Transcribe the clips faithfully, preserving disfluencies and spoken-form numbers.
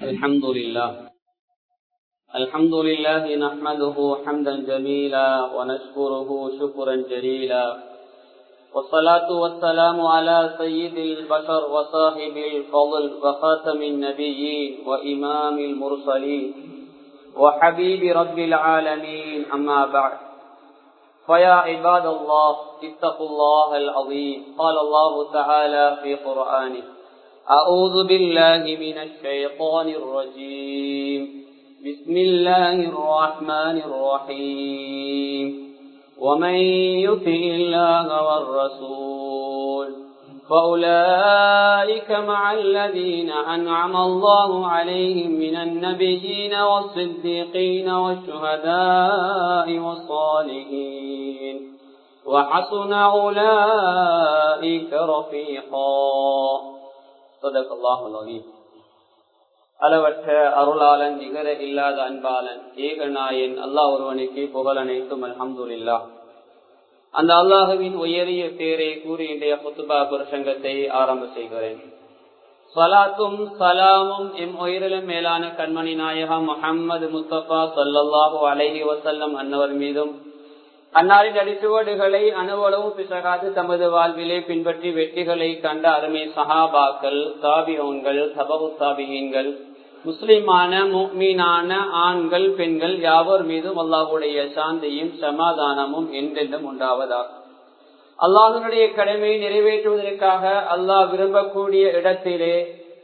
الحمد لله الحمد لله نحمده حمدا جميلا ونشكره شكرا جليلا والصلاة والسلام على سيد البشر وصاحب الفضل وخاتم النبيين وإمام المرسلين وحبيب رب العالمين أما بعد فيا عباد الله اتقوا الله العظيم قال الله تعالى في قرآنه أعوذ بالله من الشيطان الرجيم بسم الله الرحمن الرحيم ومن يطع الله والرسول فأولئك مع الذين أنعم الله عليهم من النبيين والصديقين والشهداء والصالحين وحسن أولئك رفيقا صدق الله العظيم. அளவற்ற அருளாளன் நிகர இல்லாத அன்பாளன் ஏகநாயன் அல்லாஹ் ஒருவனுக்கு புகழ் அனைத்தும் அல்ஹம்துலில்லாஹ். அந்த அல்லாஹுவின் உயரிய பேரை கூறி இன்றைய குத்துபா பிரசங்கத்தை ஆரம்ப செய்கிறேன். ஸலாத்தும் ஸலாமும் எம் உயிரிலும் மேலான கண்மணி நாயகம் முஹம்மது முஸ்தபா ஸல்லல்லாஹு அலைஹி வஸல்லம் அன்னவர் மீதும் அன்னாரின் அடிச்சுவடுகளை அணுவளவும் பிசகாது தமது வாழ்விலே பின்பற்றி வெற்றிகளை கண்ட அருமை சஹாபாக்கள், தாபிஊன்கள், தபவு தாபிஈன்கள், முஸ்லிமான முஃமினான ஆண்கள் பெண்கள் யாவர் மீதும் அல்லாஹ்வுடைய சாந்தியும் சமாதானமும் என்றென்றும் உண்டாவதாக. அல்லாஹ்வுடைய கடமையை நிறைவேற்றுவதற்காக அல்லாஹ் விரும்பக்கூடிய இடத்திலே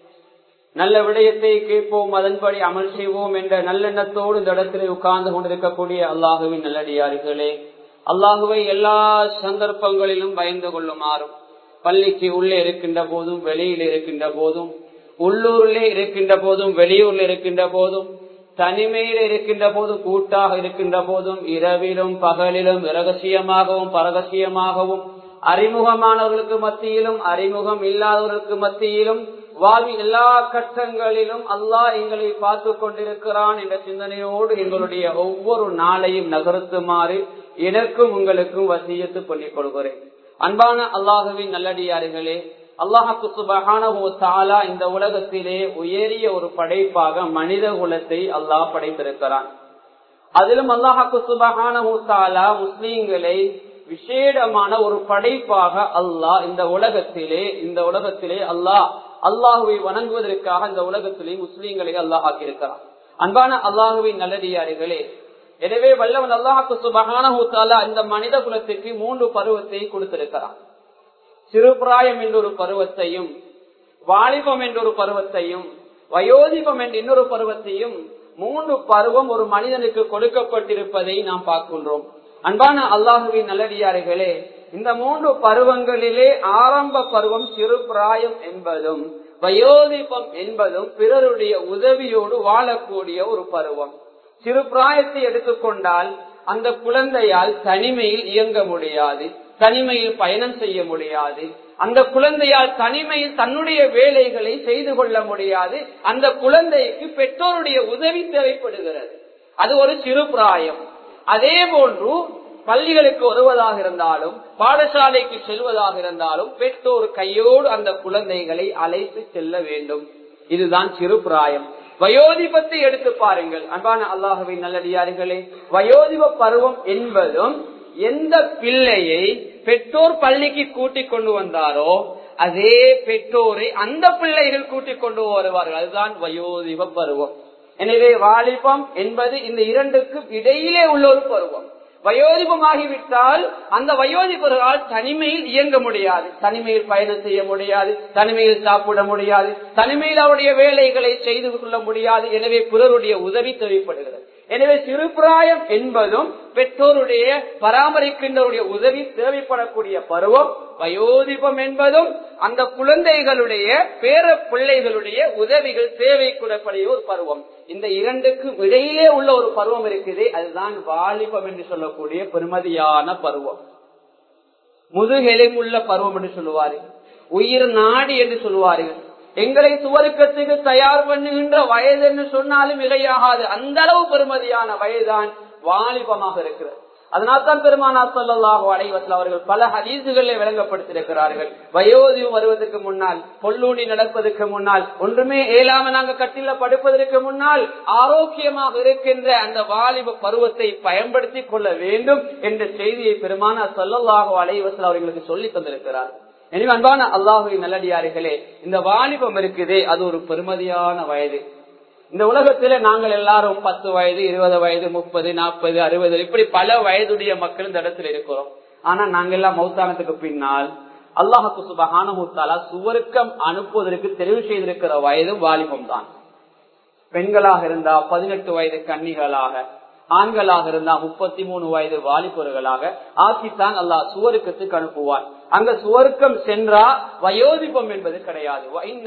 நல்ல விடயத்தை கேட்போம், அதன்படி அமல் செய்வோம் என்ற நல்லெண்ணத்தோடு இந்த இடத்திலே உட்கார்ந்து கொண்டிருக்கக்கூடிய அல்லாஹுவின் நல்லடியார்களே, அல்லாஹுவை எல்லா சந்தர்ப்பங்களிலும் பயந்து கொள்ளுமாறும், பள்ளிக்கு உள்ளே இருக்கின்ற போதும் வெளியில் இருக்கின்ற போதும், உள்ளூரிலே இருக்கின்ற போதும் வெளியூரில் இருக்கின்ற போதும், தனிமையில் இருக்கின்ற போதும் கூட்டாக இருக்கின்ற போதும், இரவிலும் பகலிலும் இரகசியமாகவும் பரகசியமாகவும், அறிமுகமானவர்களுக்கு மத்தியிலும் அறிமுகம் இல்லாதவர்களுக்கு மத்தியிலும், வாழ்வின் எல்லா கட்டங்களிலும் அல்லாஹ் எங்களை பார்த்து கொண்டிருக்கிறான் என்ற சிந்தனையோடு எங்களுடைய ஒவ்வொரு நாளையும் நகர்த்துமாறு எனக்கும் உங்களுக்கும் வசியத்து சொல்லிக் கொள்கிறேன். அன்பான அல்லாஹுவின் நல்லடியார்களே, அல்லாஹு சுப்ஹானஹு வ தஆலா இந்த உலகத்திலே உயரிய ஒரு படைப்பாக மனித குலத்தை அல்லாஹ் படைத்திருக்கிறான். அதிலும் அல்லாஹு சுப்ஹானஹு வ தஆலா முஸ்லிம்களை விசேடமான ஒரு படைப்பாக அல்லாஹ் இந்த உலகத்திலே இந்த உலகத்திலே அல்லாஹ் அல்லாஹுவை வணங்குவதற்காக இந்த உலகத்திலே முஸ்லீம்களை அல்லாஹ் ஆக்கியிருக்கிறான். அன்பான அல்லாஹுவின் நல்லடியார்களே, எனவே வல்லவன் அல்லாஹு சுப்ஹானஹு வ தஆலா இந்த மனித குலத்திற்கு மூன்று பருவத்தை கொடுத்திருக்கிறான். சிறுபிராயம் என்ற ஒரு பருவத்தையும், வாலிபம் என்ற ஒரு பருவத்தையும், வயோதிபம் என்ற இன்னொரு பருவத்தையும், மூன்று பருவம் ஒரு மனிதனுக்கு கொடுக்கப்பட்டிருப்பதை நாம் பார்க்கின்றோம். அன்பான அல்லாஹுவின் நல்லடியார்களே, இந்த மூன்று பருவங்களிலே ஆரம்ப பருவம் சிறு பிராயம் என்பதும் வயோதிபம் என்பதும் பிறருடைய உதவியோடு வாழக்கூடிய ஒரு பருவம். சிறு பிராயத்தை எடுத்துக்கொண்டால் அந்த குழந்தையால் தனிமையில் இயங்க முடியாது, தனிமையில் பயணம் செய்ய முடியாது, அந்த குழந்தையால் தனிமையில் தன்னுடைய வேலைகளை செய்து கொள்ள முடியாது. அந்த குழந்தைக்கு பெற்றோருடைய உதவி தேவைப்படுகிறது. அது ஒரு சிறு பிராயம். அதே போன்று பள்ளிகளுக்கு வருவதாக இருந்தாலும் பாடசாலைக்கு செல்வதாக இருந்தாலும் பெற்றோர் கையோடு அந்த குழந்தைகளை அழைத்து செல்ல வேண்டும். இதுதான் சிறு பிராயம். வயோதிபத்தை எடுத்து பாருங்கள் அன்பான அல்லாஹுவின் நல்லடியார்களே, வயோதிப பருவம் என்பதும் எந்த பிள்ளையை பெற்றோர் பள்ளிக்கு கூட்டிக் கொண்டு வந்தாரோ அதே பெற்றோரை அந்த பிள்ளைகள் கூட்டிக் கொண்டு வருவார்கள். அதுதான் வயோதிப பருவம். எனவே வாலிபம் என்பது இந்த இரண்டுக்கும் இடையிலே உள்ள ஒரு பருவம். வயோதிபமாகிவிட்டால் அந்த வயோதிபர்களால் தனிமையில் இயங்க முடியாது, தனிமையில் பயணம் செய்ய முடியாது, தனிமையில் சாப்பிட முடியாது, தனிமையில் அவருடைய வேலைகளை செய்து கொள்ள முடியாது. எனவே பிறருடைய உதவி தேவைப்படுகிறது. எனவே சிறுபிராயம் என்பதும் பெற்றோருடைய பராமரிக்கின்றவருடைய உதவி தேவைப்படக்கூடிய பருவம். வயோதிபம் என்பதும் அந்த குழந்தைகளுடைய பேர பிள்ளைகளுடைய உதவிகள் தேவைப்படக்கூடிய ஒரு பருவம். இந்த இரண்டுக்கும் இடையிலே உள்ள ஒரு பருவம் இருக்குது, அதுதான் வாலிபம் என்று சொல்லக்கூடிய பெருமதியான பருவம். முதுகெலும்புள்ள பருவம் என்று சொல்லுவார்கள், உயிர் நாடி என்று சொல்லுவார்கள். எங்களை சுவர்க்கத்துக்கு தயார் பண்ணுகின்ற வயது என்று சொன்னாலும் மிகையாகாது, அந்த அளவு பெருமதியான வயதுதான் வாலிபமாக இருக்கிறது. அதனால்தான் பெருமானார் ஸல்லல்லாஹு அலைஹி வஸல்லம் அவர்கள் பல ஹதீஸுகளை விளங்கப்படுத்தியிருக்கிறார்கள். வயோதிகம் வருவதற்கு முன்னால், பொல்லூனி நடப்பதற்கு முன்னால், ஒன்றுமே ஏலாம நாங்க கட்டில படுப்பதற்கு முன்னால் ஆரோக்கியமாக இருக்கின்ற அந்த வாலிப பருவத்தை பயன்படுத்தி கொள்ள வேண்டும் என்ற செய்தியை பெருமானார் ஸல்லல்லாஹு அலைஹி வஸல்லம் அவர்களுக்கு சொல்லி தந்திருக்கிறார். எனவே அன்பான அல்லாஹ்வின் நல்லடியார்களே, இந்த வாலிபம் இருக்குதே அது ஒரு பெருமதியான வயது. இந்த உலகத்தில நாங்கள் எல்லாரும் பத்து வயது, இருபது வயது, முப்பது, நாற்பது, அறுபது இப்படி பல வயதுடைய மக்கள் இந்த இடத்துல இருக்கிறோம். ஆனா நாங்க எல்லாம் மௌத்தானத்துக்கு பின்னால் அல்லாஹ் சுப்ஹானஹு வ தஆலா சுவர்க்கம் அனுப்புவதற்கு தெரிவு செய்திருக்கிற வயது வாலிபம் தான். பெண்களாக இருந்தா பதினெட்டு வயது கன்னிகளாக, ஆண்களாக இருந்தா முப்பத்தி மூணு வயது வாலிபர்களாக ஆக்கித்தான் அல்லாஹ் சுவர்க்கத்துக்கு அனுப்புவார். அங்க சுவர்க்கம் சென்றா வயோதிபம் என்பது கிடையாது.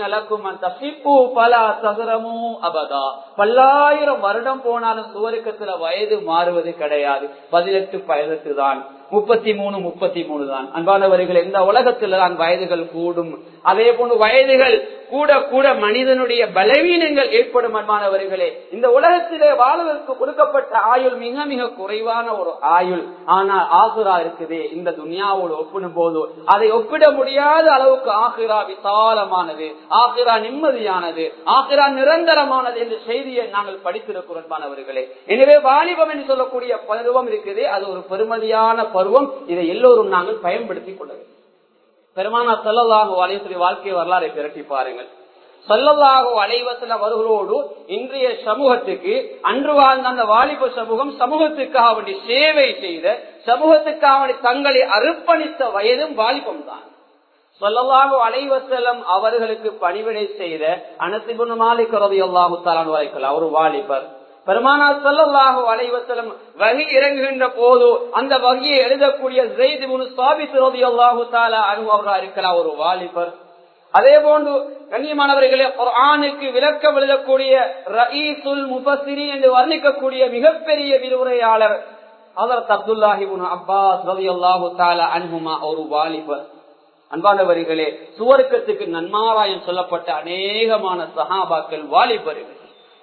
பல்லாயிரம் வருடம் போனாலும் சுவர்க்கத்துல வயது மாறுவது கிடையாது. பதினெட்டு பதினெட்டு தான், முப்பத்தி மூணு முப்பத்தி மூணு தான். அன்பானவர்கள், இந்த உலகத்துல தான் வயதுகள் கூடும். அதே போன்று வயதுகள் கூட கூட மனிதனுடைய பலவீனங்கள் ஏற்படும். அன்பானவர்களே, இந்த உலகத்திலே வாழ்வதற்கு கொடுக்கப்பட்ட ஆயுள் மிக மிக குறைவான ஒரு ஆயுள். ஆனால் ஆகிரா இருக்குதே, இந்த துன்யாவோடு ஒப்பிடும் போது அதை ஒப்பிட முடியாத அளவுக்கு ஆகிரா விசாலமானது, ஆகிரா நிம்மதியானது, ஆகிரா நிரந்தரமானது என்ற செய்தியை நாங்கள் படித்திருக்கிறோம். அன்பானவர்களே, எனவே வாலிபம் என்று சொல்லக்கூடிய பருவம் இருக்குதே அது ஒரு பெருமதியான பருவம். இதை எல்லோரும் நாங்கள் பயன்படுத்திக் கொள்ள வேண்டும். பெருமானார் ஸல்லல்லாஹு அலைஹி வஸல்லம் வாழ்க்கை வரலாறை திரட்டி பாருங்கள். ஸல்லல்லாஹு அலைஹி வஸல்லம் அவர்களோடு இன்றைய சமூகத்துக்கு, அன்று வாழ்ந்த அந்த வாலிப சமூகம் சமூகத்துக்காக வேண்டி சேவை செய்த, சமூகத்துக்காக வேண்டி தங்களை அர்ப்பணித்த வயதும் வாலிபம் தான். ஸல்லல்லாஹு அலைஹி வஸல்லம் அவர்களுக்கு பணிவிடை செய்த அனஸ் இப்னு மாலிக் ரலியல்லாஹு தஆலா அன்ஹு ஒரு வாலிபர். பெருமானார் ஸல்லல்லாஹு அலைஹி வஸல்லம் வஹி இறங்குகின்ற போது அந்த வஹியை எழுதக்கூடிய ஸைத் இப்னு ஸாபித் ரலியல்லாஹு தஆலா அன்ஹு அவர்கள் இருக்கிறார், ஒரு வாலிபர். அதே போன்று கண்ணியமானவர்களே, குர்ஆனுக்கு விளக்கம் எழுதக்கூடிய ரயீசுல் முஃபஸ்ஸிரீன் என்று வர்ணிக்கக்கூடிய மிகப்பெரிய விரிவுரையாளர் ஹஜ்ரத் அப்துல்லாஹ் இப்னு அப்பாஸ் ரலியல்லாஹு தஆலா அன்ஹுமா ஒரு வாலிபர். அன்பானவர்களே, சுவர்க்கத்துக்கு நன்மாராயம் சொல்லப்பட்ட அநேகமான சஹாபாக்கள் வாலிபர்கள்.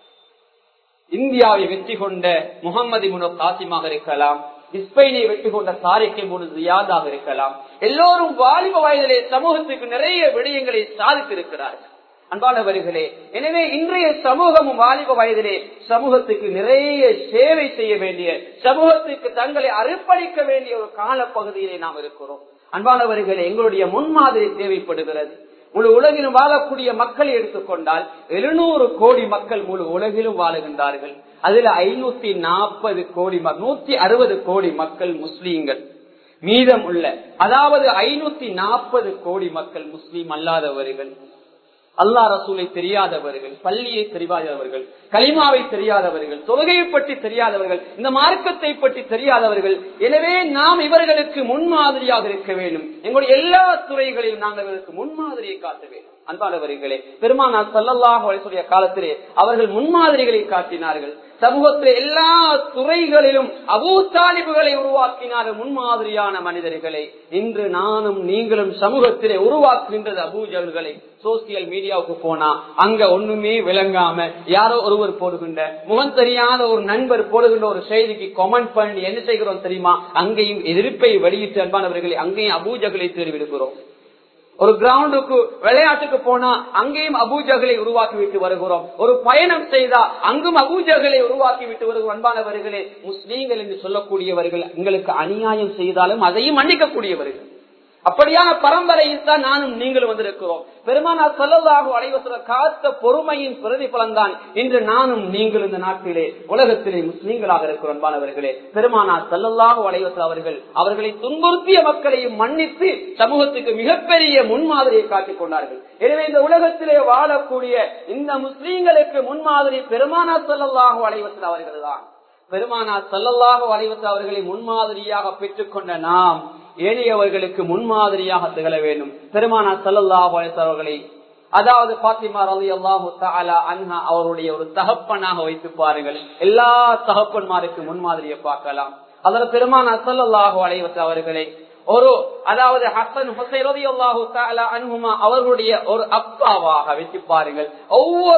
இந்தியாவை வெற்றி கொண்ட முகமது இப்னு காசிமாக இருக்கலாம், ஸ்பெயினை வெற்றி கொண்ட தாரிக் இப்னு ஜியாதாக இருக்கலாம், எல்லோரும் வாலிப வயதிலே சமூகத்துக்கு நிறைய விடயங்களை சாதித்திருக்கிறார்கள். அன்பானவர்களே, எனவே இன்றைய சமூகமும் வாலிப வயதிலே சமூகத்துக்கு நிறைய சேவை செய்ய வேண்டிய, சமூகத்துக்கு தங்களை அர்ப்பணிக்க வேண்டிய ஒரு கால பகுதியிலே நாம் இருக்கிறோம். அன்பானவர்களே, எங்களுடைய முன்மாதிரி தேவைப்படுகிறது. முழு உலகிலும் வாழக்கூடிய மக்களை எடுத்துக்கொண்டால் எழுநூறு கோடி மக்கள் முழு உலகிலும் வாழுகின்றார்கள். அதுல ஐநூத்தி நாற்பது கோடி நூத்தி அறுபது கோடி மக்கள் முஸ்லீம்கள். மீதம் உள்ள அதாவது ஐநூத்தி நாற்பது கோடி மக்கள் முஸ்லீம் அல்லாதவர்கள், அல்லாஹ் ரசூலை தெரியாதவர்கள், பள்ளியை தெரியாதவர்கள், கலிமாவை தெரியாதவர்கள், தொழுகையை பற்றி தெரியாதவர்கள், இந்த மார்க்கத்தை பற்றி தெரியாதவர்கள். எனவே நாம் இவர்களுக்கு முன்மாதிரியாக இருக்க வேண்டும். எங்களுடைய எல்லா துறைகளிலும் நாங்கள் இவர்களுக்கு முன்மாதிரியை காட்ட வேண்டும். அன்பானவர்களே, பெருமானார் ஸல்லல்லாஹு அலைஹி வஸல்லம் காலத்திலே அவர்கள் முன்மாதிரிகளை காட்டினார்கள். சமூகத்திலே எல்லா துறைகளிலும் அபூ தாலிபுகளை உருவாக்கினார்கள், முன்மாதிரியான மனிதர்களை. இன்று நானும் நீங்களும் சமூகத்திலே உருவாக்குகின்றது அபூ ஜஹல்களை. சோசியல் மீடியாவுக்கு போனா அங்க ஒண்ணுமே விளங்காம யாரோ ஒருவர் போடுகின்ற, முகம் தெரியாத ஒரு நண்பர் போடுகின்ற ஒரு செய்திக்கு கமெண்ட் பண்ணி என்ன செய்கிறோம் தெரியுமா? அங்கேயும் எதிர்ப்பை வெளியிட்டு அன்பானவர்களை அங்கேயும் அபூ ஜஹலை தெரிவிக்கிறோம். ஒரு கிரவுண்டுக்கு விளையாட்டுக்கு போனா அங்கேயும் அபூ ஜஹலை உருவாக்கி விட்டு வருகிறோம். ஒரு பயணம் செய்தா அங்கும் அபூ ஜஹலை உருவாக்கி விட்டு வருகிறோம். அன்பானவர்களே, முஸ்லீம்கள் என்று சொல்லக்கூடியவர்கள் எங்களுக்கு அநியாயம் செய்தாலும் அதையும் மன்னிக்கக்கூடியவர்கள். அப்படியான பரம்பரையில் தான் நானும் நீங்களும் வந்திருக்கிறோம். பெருமானார் ஸல்லல்லாஹு அலைஹி வஸல்லம் காத்த பொறுமையின் பிரதிபலன் தான் இன்று நானும் நீங்கள் இந்த நாட்டிலே உலகத்திலே முஸ்லீம்களாக இருக்கிறோம். அன்பானவர்களே, பெருமானார் ஸல்லல்லாஹு அலைஹி வஸல்லம் அவர்கள் அவர்களை துன்புறுத்திய மக்களையும் மன்னித்து சமூகத்துக்கு மிகப்பெரிய முன்மாதிரியை காட்டிக் கொண்டார்கள். எனவே இந்த உலகத்திலே வாழக்கூடிய இந்த முஸ்லீம்களுக்கு முன்மாதிரி பெருமானார் ஸல்லல்லாஹு அலைஹி வஸல்லம் அவர்கள் தான். பெருமானார் ஸல்லல்லாஹு அலைஹி வஸல்லம் அவர்களை முன்மாதிரியாக பெற்றுக் கொண்ட நாம் ஏனையவர்களுக்கு முன்மாதிரியாக திகழ வேண்டும். பெருமானார் ஸல்லல்லாஹு அலைஹி வஸல்லம் அவர்களை, அதாவது பாத்திமா ரலியல்லாஹு தஆலா அன்ஹா அவருடைய ஒரு தகப்பனாக வைத்து பாருங்கள். எல்லா தகப்பன்மாருக்கு முன்மாதிரியை பார்க்கலாம். அதில் பெருமானார் ஸல்லல்லாஹு அலைஹி வஸல்லம் அவர்களை ஒரு அதாவது ஹசன் ஹுசைன் ரலியல்லாஹு தஆலா அன்ஹுமா அவர்களுடைய ஒரு அப்பாவாக வைத்து பாருங்கள். ஒவ்வொரு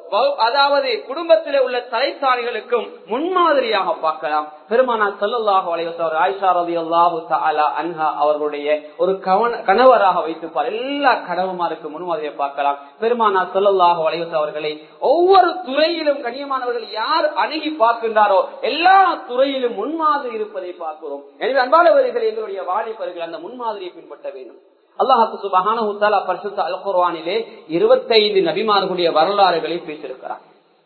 அதாவது குடும்பத்திலே உள்ள தலைசாரிகளுக்கும் முன்மாதிரியாக பார்க்கலாம். பெருமானார் ஸல்லல்லாஹு அலைஹி வஸல்லம் ஆயிஷா ரலியல்லாஹு தஆலா அன்ஹா அவர்களுடைய ஒரு கணவராக வைத்துப்பார். எல்லா கணவன்மாருக்கு முன்மாதிரியை பார்க்கலாம். பெருமானார் ஸல்லல்லாஹு அலைஹி வஸல்லம் அவர்களை ஒவ்வொரு துறையிலும் கண்ணியமானவர்கள் யார் அணுகி பார்க்கின்றாரோ எல்லா துறையிலும் முன்மாதிரி இருப்பதை பார்க்கிறோம். எனவே அன்பானவர்கள், எங்களுடைய வாலிபர்கள் அந்த முன்மாதிரியை பின்பற்ற வேண்டும். அல்லாஹ் சுப்ஹானஹு வ தஆலா பரிசுத்த அல் குர்ஆனிலே இருபத்தைந்து நபிமார்களுடைய வரலாறுகளை பேசியிருக்கிறார்.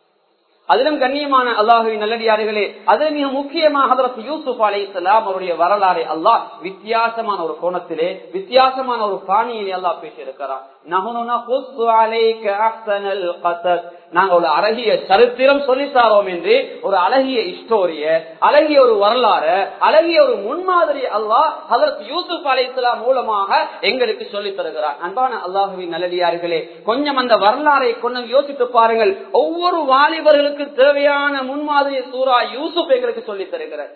அதிலும் கண்ணியமான அல்லாஹுவின் நல்லடியார்களே, அது மிக முக்கியமாக ஹஜ்ரத் யூசுப் அலைஹிஸ்ஸலாம் அவருடைய வரலாறை அல்லாஹ் வித்தியாசமான ஒரு கோணத்திலே வித்தியாசமான ஒரு பாணியிலே அல்லாஹ் பேசியிருக்கிறார். நஹ்னு நகுஸ்ஸு அலைக அஹ்ஸனல் கஸஸ், நாங்கள் ஒரு அழகிய சரித்திரம் சொல்லித்தாரோம் என்று ஒரு அழகிய ஸ்டோரிய, அழகிய ஒரு வரலாறு, அழகிய ஒரு முன்மாதிரி அல்லாஹ் ஹஜ்ரத் யூசுப் அலைஹிஸ்ஸலாம் மூலமாக எங்களுக்கு சொல்லித் தருகிறார். அன்பான அல்லாஹுவின் நல்லடியார்களே, கொஞ்சம் அந்த வரலாறை கொஞ்சம் யோசித்து பாருங்கள். ஒவ்வொரு வாலிபர்களுக்கு தேவையான முன்மாதிரி சூரா யூசுப் எங்களுக்கு சொல்லித் தருகிறார்.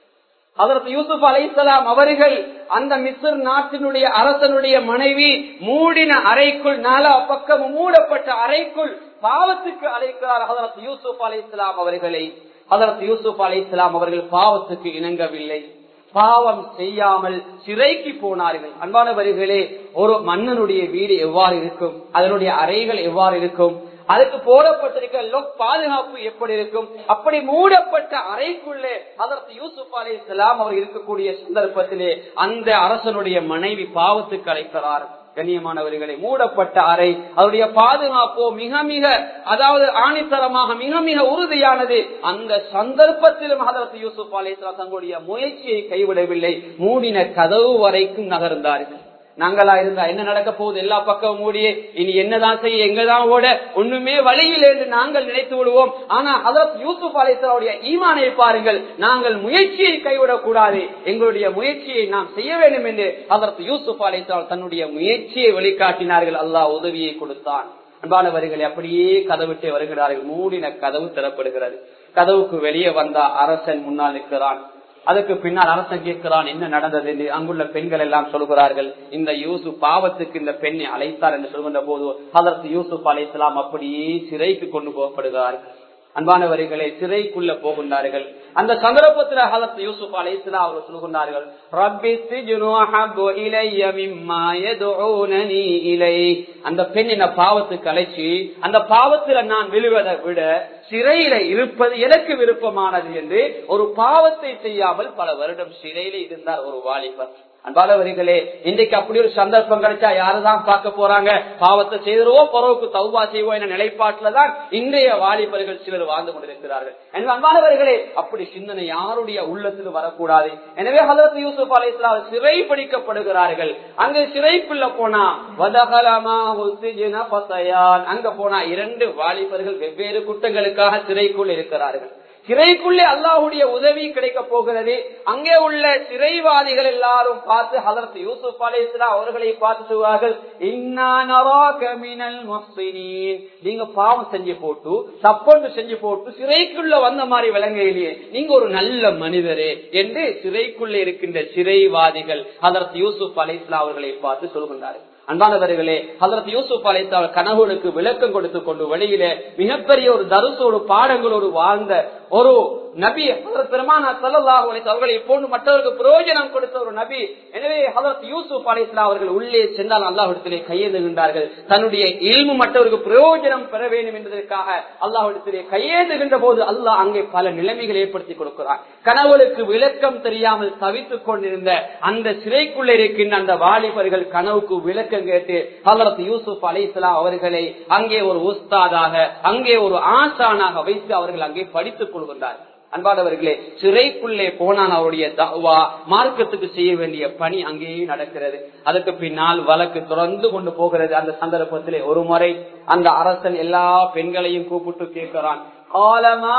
ஹஜ்ரத் யூசுப் அலைஹிஸ்ஸலாம் அவர்கள் அந்த மிஸ்ர் நாட்டினுடைய அரசனுடைய மனைவி மூடின அறைக்குள், நாலா பக்கம் மூடப்பட்ட அறைக்குள் பாவத்துக்கு அழைக்கிறார் ஹஜ்ரத் யூசுப் அலைஹிஸ்ஸலாம் அவர்களை. ஹஜ்ரத் யூசுப் அலைஹிஸ்ஸலாம் அவர்கள் பாவத்துக்கு இணங்கவில்லை, பாவம் செய்யாமல் சிறைக்கு போனார்கள். அன்பானவர்களே, ஒரு மன்னனுடைய வீடு எவ்வாறு இருக்கும், அதனுடைய அறைகள் எவ்வாறு இருக்கும், அதுக்கு போடப்பட்டிருக்க பாதுகாப்பு எப்படி இருக்கும், அப்படி மூடப்பட்ட அறைக்குள்ளே ஹஜ்ரத் யூசுப் அலைஹிஸ்ஸலாம் அவர் இருக்கக்கூடிய சந்தர்ப்பத்திலே அந்த அரசனுடைய மனைவி பாவத்துக்கு அழைக்கிறார். கண்ணியமானவர்களை, மூடப்பட்ட அறை, அதனுடைய பாதுகாப்போ மிக மிக அதாவது ஆணித்தரமாக மிக மிக உறுதியானது. அந்த சந்தர்ப்பத்திலும் ஹஜ்ரத் யூசுப் அலைஹிஸ்ஸலாம் தங்களுடைய முயற்சியை கைவிடவில்லை, மூடின கதவு வரைக்கும் நகர்ந்தார்கள். நாங்களா இருந்தா என்ன நடக்க போகுது, எல்லா பக்கம் மூடியே இனி என்னதான் செய்ய, எங்கதான் ஓட, ஒண்ணுமே வழியில் என்று நாங்கள் நினைத்து விடுவோம். ஆனா ஹஜ்ரத் யூசுப் அலைஹிஸ்ஸலாமுடைய ஈமானை பாருங்கள். நாங்கள் முயற்சியை கைவிடக் கூடாது, எங்களுடைய முயற்சியை நாம் செய்ய வேண்டும் என்று ஹஜ்ரத் யூசுப் அலைஹிஸ்ஸலாம் தன்னுடைய முயற்சியை வெளிக்காட்டினார்கள். அல்லாஹ் உதவியை கொடுத்தான். அன்பானவர்களே, அப்படியே கதவிட்டே வருகிறார்கள். மூடின கதவு திறப்படுகிறது. கதவுக்கு வெளியே வந்தா அரசன் முன்னால் நிற்கிறான். அதுக்கு பின்னால் அரசன் கேட்கிறான் என்ன நடந்தது என்று. அங்குள்ள பெண்கள் எல்லாம் சொல்கிறார்கள், இந்த யூசுப் பாவத்துக்கு இந்த பெண்ணை அழைத்தார் என்று சொல்கின்ற போது ஹஜ்ரத் யூசுப் அலைஹிஸ்ஸலாம் அப்படியே சிறைக்கு கொண்டு போகப்படுகிறார்கள். அன்பானவர்களே, சிறைக்குள்ள போகின்றார்கள். அந்த சந்தர்ப்பத்தில் ஹஜ்ரத் யூசுப் அலைஹிஸ்ஸலாம் அவர்கள் சொல்கின்றார்கள், ரப்பி சிஜ்னு அஹப்பு இலைய மிம்மா யதுஊனனி இலை. அந்த பெண் என்ன பாவத்துக்கு அழைச்சி அந்த பாவத்துல நான் விழுவதை விட சிறையில இருப்பது எனக்கு விருப்பமானது என்று ஒரு பாவத்தை செய்யாமல் பல வருடம் சிறையில இருந்தார் ஒரு வாலிபர். அன்பானவர்களே, இன்றைக்கு அப்படி ஒரு சந்தர்ப்பம் கிடைச்சா யாருதான் பார்க்க போறாங்க, பாவத்தை செய்தோம் பரவுக்கு தௌபா செய்வோம் என்ற நிலைப்பாட்டில்தான் இன்றைய வாலிபர்கள் சிலர் வாழ்ந்து கொண்டிருக்கிறார்கள். எனவே அன்பானவர்களே, அப்படி சிந்தனை யாருடைய உள்ளத்தில் வரக்கூடாது. எனவே ஹஜ்ரத் யூசுப் அலைஹிஸ்ஸலாம் சிறை பிடிக்கப்படுகிறார்கள். அங்கு சிறைக்குள்ள போனா வதகலமா ஹுஸ்ஜின ஃபஸயான், அங்க போனா இரண்டு வாலிபர்கள் வெவ்வேறு குற்றங்களுக்காக சிறைக்குள் இருக்கிறார்கள். சிறைக்குள்ளே அல்லாஹ்வுடைய உதவி கிடைக்க போகிறது. அங்கே உள்ள சிறைவாதிகள் எல்லாரும் பார்த்து ஹஜ்ரத் யூசுப் அலைஹிஸ்ஸலாம் அவர்களை பார்த்து சொல்வார்கள், இன்னா நராக மினல் முஹ்ஸினீன், நீங்க பாவம் செஞ்சு போட்டு தப்பொன்று செஞ்சு போட்டு சிறைக்குள்ள வந்த மாதிரி விளங்கையிலேயே நீங்க ஒரு நல்ல மனிதரே என்று சிறைக்குள்ளே இருக்கின்ற சிறைவாதிகள் ஹஜ்ரத் யூசுப் அலைஹிஸ்ஸலாம் அவர்களை பார்த்து சொல்கின்றார்கள். அன்பானவர்களே, ஹஜ்ரத் யூசுப் அலைஹிஸ்ஸலாம் கனவுகளுக்கு விளக்கம் கொடுத்து கொண்டு வெளியில மிகப்பெரிய ஒரு தருசோடு பாடங்களோடு வாழ்ந்த ஒரு நபி ஹஜ்ரத் பெருமானார் ஸல்லல்லாஹு அலைஹி வஸல்லம் அவர்களை போன்று மற்றவர்களுக்கு பிரயோஜனம் கொடுத்த ஒரு நபி. எனவே ஹஜ்ரத் யூசுப் அலைஹிஸ்ஸலாம் அவர்கள் உள்ளே சென்றால் அல்லாஹ்விடத்திலே கையேந்துகின்றார்கள். தன்னுடைய இல்மு மற்றவர்களுக்கு பிரயோஜனம் பெற வேண்டும் என்பதற்காக அல்லாஹ்விடத்திலே கையேந்துகின்ற போது அல்லாஹ் அங்கே பல நிலைமைகளை ஏற்படுத்தி கொடுக்கிறார். கனவுகளுக்கு விளக்கம் தெரியாமல் தவித்துக் கொண்டிருந்த அந்த சிறைக்குள்ளே இருக்கின்ற அந்த வாலிபர்கள் கனவுக்கு விளக்கம் கேட்டு ஹஜ்ரத் யூசுப் அலைஹிஸ்ஸலாம் அவர்களை அங்கே ஒரு உஸ்தாதாக, அங்கே ஒரு ஆசானாக வைத்து அவர்கள் அங்கே படித்துக் கொள்கின்றார்கள். அன்பானவர்களே, சிறைக்குள்ளே போனான் அவருடைய தஅவா மார்க்கத்துக்கு செய்ய வேண்டிய பணி அங்கேயே நடக்கிறது. அதுக்கு பின்னால் வழக்கு தொடர்ந்து கொண்டு போகிறது. அந்த சந்தர்ப்பத்திலே ஒரு முறை அந்த அரசன் எல்லா பெண்களையும் கூப்பிட்டு கேட்கிறான், قال ما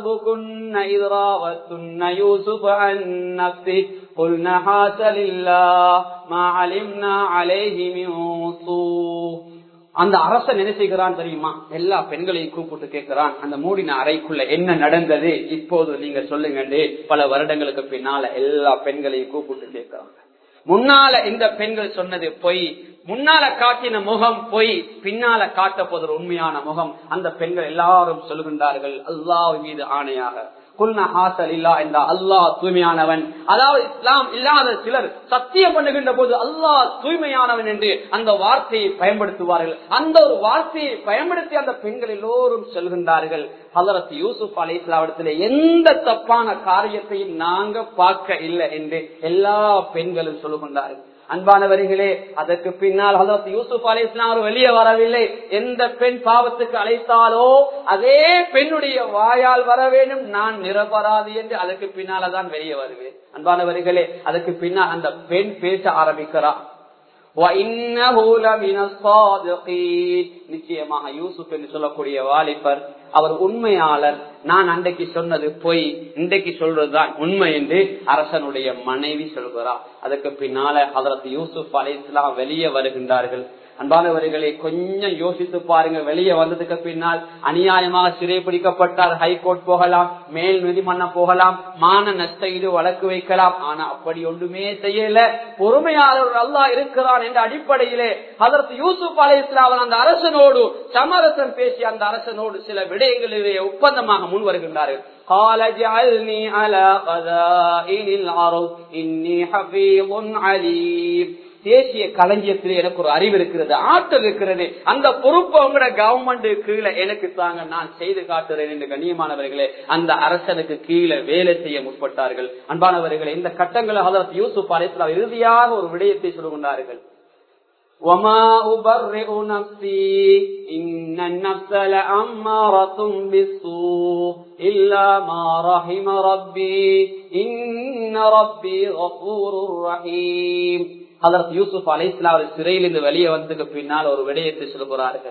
خطبكن إذ راوتن يوسف عن نفسه قلنا حاش لله ما علمنا عليه من سوء. அந்த அரசன் என்ன செய்கிறான் தெரியுமா, எல்லா பெண்களையும் கூப்பிட்டு கேட்கிறான், அந்த மூடின அறைக்குள்ள என்ன நடந்தது இப்போது நீங்க சொல்லுங்க. பல வருடங்களுக்கு பின்னால எல்லா பெண்களையும் கூப்பிட்டு கேட்கிறாங்க. முன்னால இந்த பெண்கள் சொன்னது பொய், முன்னால காட்டின முகம் போய் பின்னால காட்ட போது உண்மையான முகம். அந்த பெண்கள் எல்லாரும் சொல்கின்றார்கள், அல்லாஹ் மீது ஆணையாக அல்லாஹ் தூய்மையானவன். அதாவது இஸ்லாம் இல்லாத சிலர் சத்தியம் பண்ணுகின்ற போது அல்லாஹ் தூய்மையானவன் என்று அந்த வார்த்தையை பயன்படுத்துவார்கள். அந்த ஒரு வார்த்தையை பயன்படுத்தி அந்த பெண்கள் எல்லோரும் சொல்கின்றார்கள், ஹஜ்ரத் யூசுப் அலைஹிஸ்ஸலாமிடத்திலே எந்த தப்பான காரியத்தையும் நாங்க பார்க்க இல்லை என்று எல்லா பெண்களும் சொல்கின்றார்கள். அன்பானவர்களே, அதற்கு பின்னால் ஹஜ்ரத் யூசுப் அலைஹிஸ்ஸலாம் வெளியே வரவில்லை. எந்த பெண் பாவத்துக்கு அழைத்தாலோ அதே பெண்ணுடைய வாயால் வர வேண்டும், நான் நிரபராதி என்று அதற்கு பின்னால்தான் வெளியே வருவேன். அன்பானவர்களே, அதற்கு பின்னால் அந்த பெண் பேச ஆரம்பிக்கிறார். நிச்சயமாக யூசுப் என்று சொல்லக்கூடிய வாலிபர் அவர் உண்மையாளர், நான் அன்றைக்கு சொன்னது பொய், இன்றைக்கு சொல்றதுதான் உண்மை என்று அரசனுடைய மனைவி சொல்கிறார். அதுக்கு பின்னால ஹஜ்ரத் யூசுப் அலைஹிஸ்ஸலாம் வெளியே வருகின்றார்கள். அன்பானவர்களை கொஞ்சம் யோசித்து பாருங்க. வெளியே வந்ததுக்கு பின்னால் அநியாயமாக சிறை பிடிக்கப்பட்டார், ஹைகோர்ட் போகலாம், மேல் நீதிமன்றம் போகலாம், மான நஷ்டஈடு வழக்கு வைக்கலாம். ஆனா அப்படி ஒன்றுமே செய்யல. பொறுமையாளர் அல்லாஹ் இருக்கிறான் என்ற அடிப்படையிலே ஹஜ்ரத் யூசுப் அலைஹிஸ்ஸலாம் அந்த அரசனோடு சமரசம் பேசி அந்த அரசனோடு சில விடயங்களிலே ஒப்பந்தமாக முன் வருகின்றார்கள். قال اجعلني على خزائن الأرض إني حفيظ عليم. தேசிய களஞ்சியத்தில் எனக்கு ஒரு அறிவு இருக்கிறது, ஆற்றல் இருக்கிறது, அந்த பொறுப்பு உங்களோட கவர்மெண்ட் கீழே எனக்கு தாங்க, நான் செய்து காட்டுறேன் என்று கண்ணியமானவர்களே அந்த அரசனுக்கு கீழே வேலை செய்ய முற்பட்டார்கள். அன்பானவர்களே, இந்த கட்டங்களை ஹஜ்ரத் யூசுப் அலைஹிஸ்ஸலாம் இறுதியாக ஒரு விடயத்தை சொல்கின்றார்கள். وَمَا أُبَرِّئُ نَفْسِي إِنَّ النَّفْسَ لَأَمَّارَةٌ بِالسُّوءِ إِلَّا مَا رَحِمَ رَبِّي إِنَّ رَبِّي غَفُورٌ رَحِيمٌ. ஹஜ்ரத் யூசுப் அலைஹிஸ்ஸலாம் சிறையிலிருந்து வெளியே வந்ததுக்கு பின்னால் ஒரு விடயத்தை சொல்கிறார்கள்.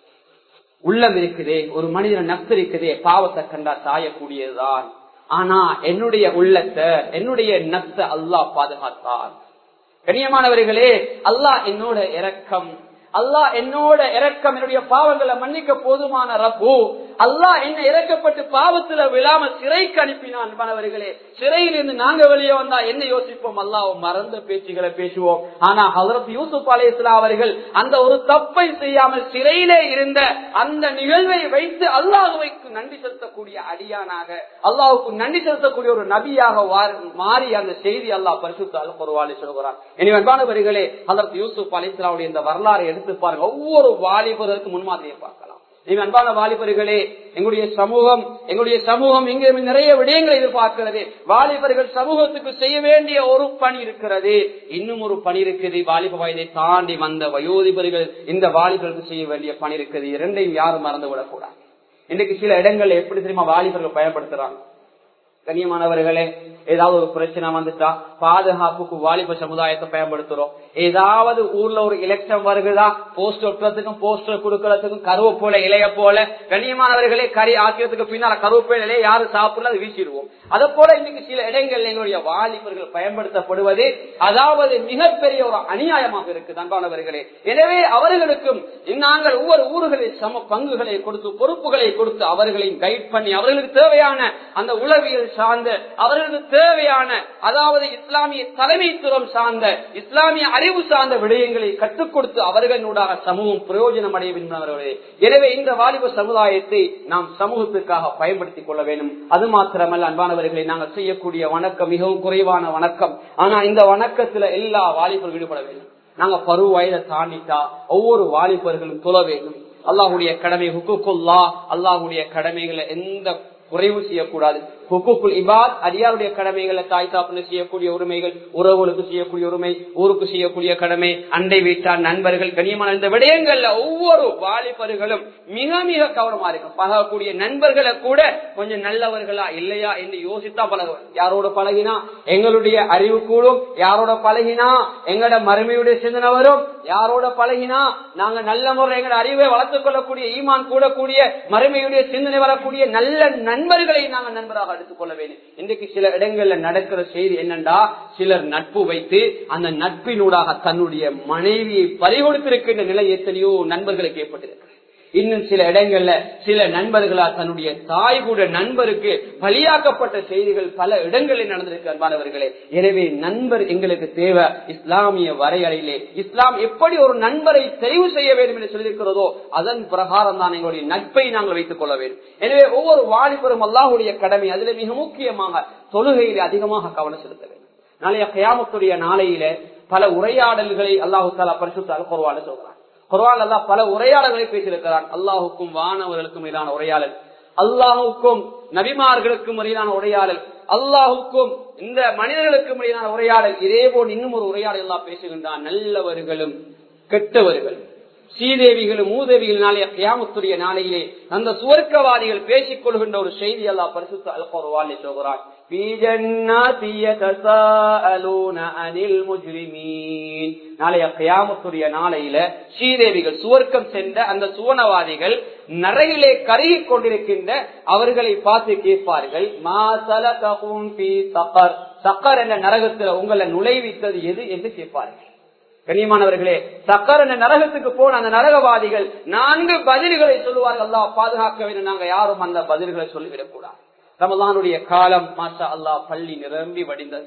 உள்ளம் இருக்குதே, ஒரு மனிதன் நப்சு இருக்குதே, பாவத்தை கண்டா சாயக்கூடியதுதான். ஆனா என்னுடைய உள்ளத்தை, என்னுடைய நப்சை அல்லாஹ் பாதுகாத்தான். கண்ணியமானவர்களே, அல்லாஹ் என்னோட இரக்கம், அல்லாஹ் என்னோட இரக்கம், என்னுடைய பாவங்களை மன்னிக்க போதுமான ரப்பு. அல்லாஹ் என்ன இறக்கப்பட்டு பாவத்துல விழாம சிறைக்கு அனுப்பினான். அன்பானவர்களே, சிறையிலிருந்து நாங்க வெளியே வந்தா என்ன யோசிப்போம்? அல்லாஹ் மறந்த பேச்சுகளை பேசுவோம். ஆனா ஹஜ்ரத் யூசுப் அலைஹிஸ்ஸலாம் அவர்கள் அந்த ஒரு தப்பை செய்யாமல் சிறையிலே இருந்த அந்த நிகழ்வை வைத்து அல்லாஹ்வுக்கு நன்றி செலுத்தக்கூடிய அடியானாக, அல்லாஹ்வுக்கு நன்றி செலுத்தக்கூடிய ஒரு நபியாக மாறி அந்த செய்தி அல்லாஹ் பரிசுத்த அல் குர்ஆனில் சொல்கிறார். எனவே அன்பானவர்களே, ஹஜ்ரத் யூசுப் அலைஹிஸ்ஸலாம் இந்த வரலாறு எடுத்து பாருங்க. ஒவ்வொரு வாலிபருக்கு முன்மாதிரியை பார்க்கலாம். அன்பான வாலிபர்களே, எங்களுடைய சமூகம் எங்களுடைய சமூகம் இங்கே நிறைய விடயங்களை எதிர்பார்க்கிறது. வாலிபர்கள் சமூகத்துக்கு செய்ய வேண்டிய ஒரு பணி இருக்கிறது, இன்னும் ஒரு பணி இருக்குது. வாலிப வயதை தாண்டி வந்த வயோதிபர்கள் இந்த வாலிபர்களுக்கு செய்ய வேண்டிய பணி இருக்குது. இரண்டையும் யாரும் மறந்து விடக்கூடாது. இன்னைக்கு சில இடங்கள்ல எப்படி தெரியுமா வாலிபர்கள் பயன்படுத்துறாங்க? கண்ணியமானவர்களே, ஏதாவது ஒரு பிரச்சனை வந்துட்டா பாதுகாப்புக்கு வாலிப சமுதாயத்தை பயன்படுத்துறோம். ஏதாவது ஊர்ல ஒரு எலெக்ஷன் வருகிறதா, போஸ்டர் ஒட்டுறதுக்கும் போஸ்டர் கொடுக்கறதுக்கும் கருவேப்பிலை இலைய போல கண்ணியமானவர்களே கறி ஆக்கிறதுக்கு பின்னால கருவேப்பிலை இலையை யாரும் சாப்பிடல, அது வீசிடுவோம். அதே போல இன்னைக்கு சில இடங்கள் எங்களுடைய வாலிபர்கள் பயன்படுத்தப்படுவது அதாவது மிகப்பெரிய ஒரு அநியாயமாக இருக்கு அன்பானவர்களே. எனவே அவர்களுக்கும் நாங்கள் ஒவ்வொரு ஊர்களில் சம பங்குகளை கொடுத்து பொறுப்புகளை கொடுத்து அவர்களையும் கைட் பண்ணி அவர்களுக்கு தேவையான அந்த உளவியல் சார்ந்த, அவர்களுக்கு தேவையான அதாவது இஸ்லாமிய தலைமைத்துவம் சார்ந்த, இஸ்லாமிய அறிவு சார்ந்த விடயங்களை கற்றுக் கொடுத்து அவர்களூடாக சமூகம் பிரயோஜனம் அடைய விரும்பினவர்களே. எனவே இந்த வாலிப சமுதாயத்தை நாம் சமூகத்துக்காக பயன்படுத்திக் கொள்ள வேண்டும். அது மாத்திரமல்ல அன்பானவர்களை, நாங்கள் செய்யக்கூடிய வணக்கம் மிகவும் குறைவான வணக்கம். ஆனா இந்த வணக்கத்துல எல்லா வாலிபர்களும் ஈடுபட வேண்டும். நாங்க பருவ வயதை தாண்டிட்டா ஒவ்வொரு வாலிபர்களும் தொழ வேண்டும். அல்லாஹுடைய கடமை ஹுக்குக்குல்லா, அல்லாஹுடைய கடமைகளை எந்த குறைவு செய்யக்கூடாது. ஹுக்குக்குல் இபாத், அடியாருடைய கடமைகளை தாய் தாப்புல செய்யக்கூடிய உரிமைகள், உறவுகளுக்கு செய்யக்கூடிய உரிமை, ஊருக்கு செய்யக்கூடிய கடமை, அண்டை வீட்டார், நண்பர்கள், கண்ணியமான இந்த விடயங்கள்ல ஒவ்வொரு வாலிபர்களும் மிக மிக கவனமா இருக்கும். பழகக்கூடிய நண்பர்களை கூட கொஞ்சம் நல்லவர்களா இல்லையா என்று யோசித்தா பழகுவோம். யாரோட பழகினா எங்களுடைய அறிவு கூடும், யாரோட பழகினா எங்களோட மறுமையுடைய சிந்தனை வரும், யாரோட பழகினா நாங்க நல்ல முறை எங்களோட அறிவை வளர்த்துக் கொள்ளக்கூடிய, ஈமான் கூடக்கூடிய, மறுமையுடைய சிந்தனை வரக்கூடிய நல்ல நண்பர்களை நாங்கள் நண்பராக எடுத்துக் கொள்ள வேண்டும். இன்றைக்கு சில இடங்கள்ல நடக்கிற செய்தி என்னண்டா, சிலர் நட்பு வைத்து அந்த நட்பினூடாக தன்னுடைய மனைவியை பறிகொடுத்திருக்கின்ற நிலை எத்தனையோ நண்பர்களுக்கு ஏற்பட்டிருக்கு. இன்னும் சில இடங்கள்ல சில நண்பர்களா தன்னுடைய தாய் கூட நண்பருக்கு பலியாக்கப்பட்ட செய்திகள் பல இடங்களில் நடந்திருக்கு அன்பானவர்களே. எனவே நண்பர் எங்களுக்கு தேவை. இஸ்லாமிய வரையறையிலே இஸ்லாம் எப்படி ஒரு நண்பரை தெரிவு செய்ய வேண்டும் என்று சொல்லியிருக்கிறதோ அதன் பிரகாரம் தான் எங்களுடைய நட்பை நாங்கள் வைத்துக் கொள்ள வேண்டும். எனவே ஒவ்வொரு வாலிபரும் அல்லாஹ்வுடைய கடமை, அதில் மிக முக்கியமாக தொழுகையிலே அதிகமாக கவனம் செலுத்த வேண்டும். நாளைய கியாமத்துடைய நாளையில பல உரையாடல்களை அல்லாஹு தஆலா பரிசுத்த அல் குர்ஆனில் சொல்றான். குர்ஆன் அல்லாஹ் பல உரையாடல்களை பேசியிருக்கிறான். அல்லாஹுக்கும் வானவர்களுக்கும் இடையிலான உரையாடல், அல்லாஹுக்கும் நபிமார்களுக்கும் இடையிலான உரையாடல், அல்லாஹுக்கும் இந்த மனிதர்களுக்கும் இடையிலான உரையாடல். இதே போல் இன்னும் ஒரு உரையாடல் எல்லாம் பேசுகின்றான். நல்லவர்களும் கெட்டவர்களும், சீதேவிகளும் மூதேவிகள் நாளைய கியாமத்துடைய நாளையிலே அந்த சுவர்க்கவாதிகள் பேசிக் கொள்கின்ற ஒரு செய்தி அல்லாஹ் பரிசுத்த அல் குர்ஆனில் சொல்கிறான். நாளைய கியாமத்துடைய நாளையில சீதேவிகள் சுவர்க்கம் சென்ற அந்த சுவனவாதிகள் நரையிலே கருகிக் கொண்டிருக்கின்ற அவர்களை பார்த்து கேட்பார்கள், மா சலககும் ஃபீ ஸகர், ஸகர் என்ற நரகத்தில் உங்களை நுழைவித்தது எது என்று கேட்பார்கள். கண்ணியமானவர்களே, சக்கர் என்ற நரகத்துக்கு போன அந்த நரகவாதிகள் நான்கு பதில்களை சொல்லுவார்கள். அல்லாஹ் பாதுகாக்க வேண்டும். நாங்க யாரும் அந்த பதில்களை சொல்லிவிடக் கூடாது. ரமலானுடைய காலம் மாஷா அல்லாஹ் பள்ளி நிரம்பி வடிந்தது.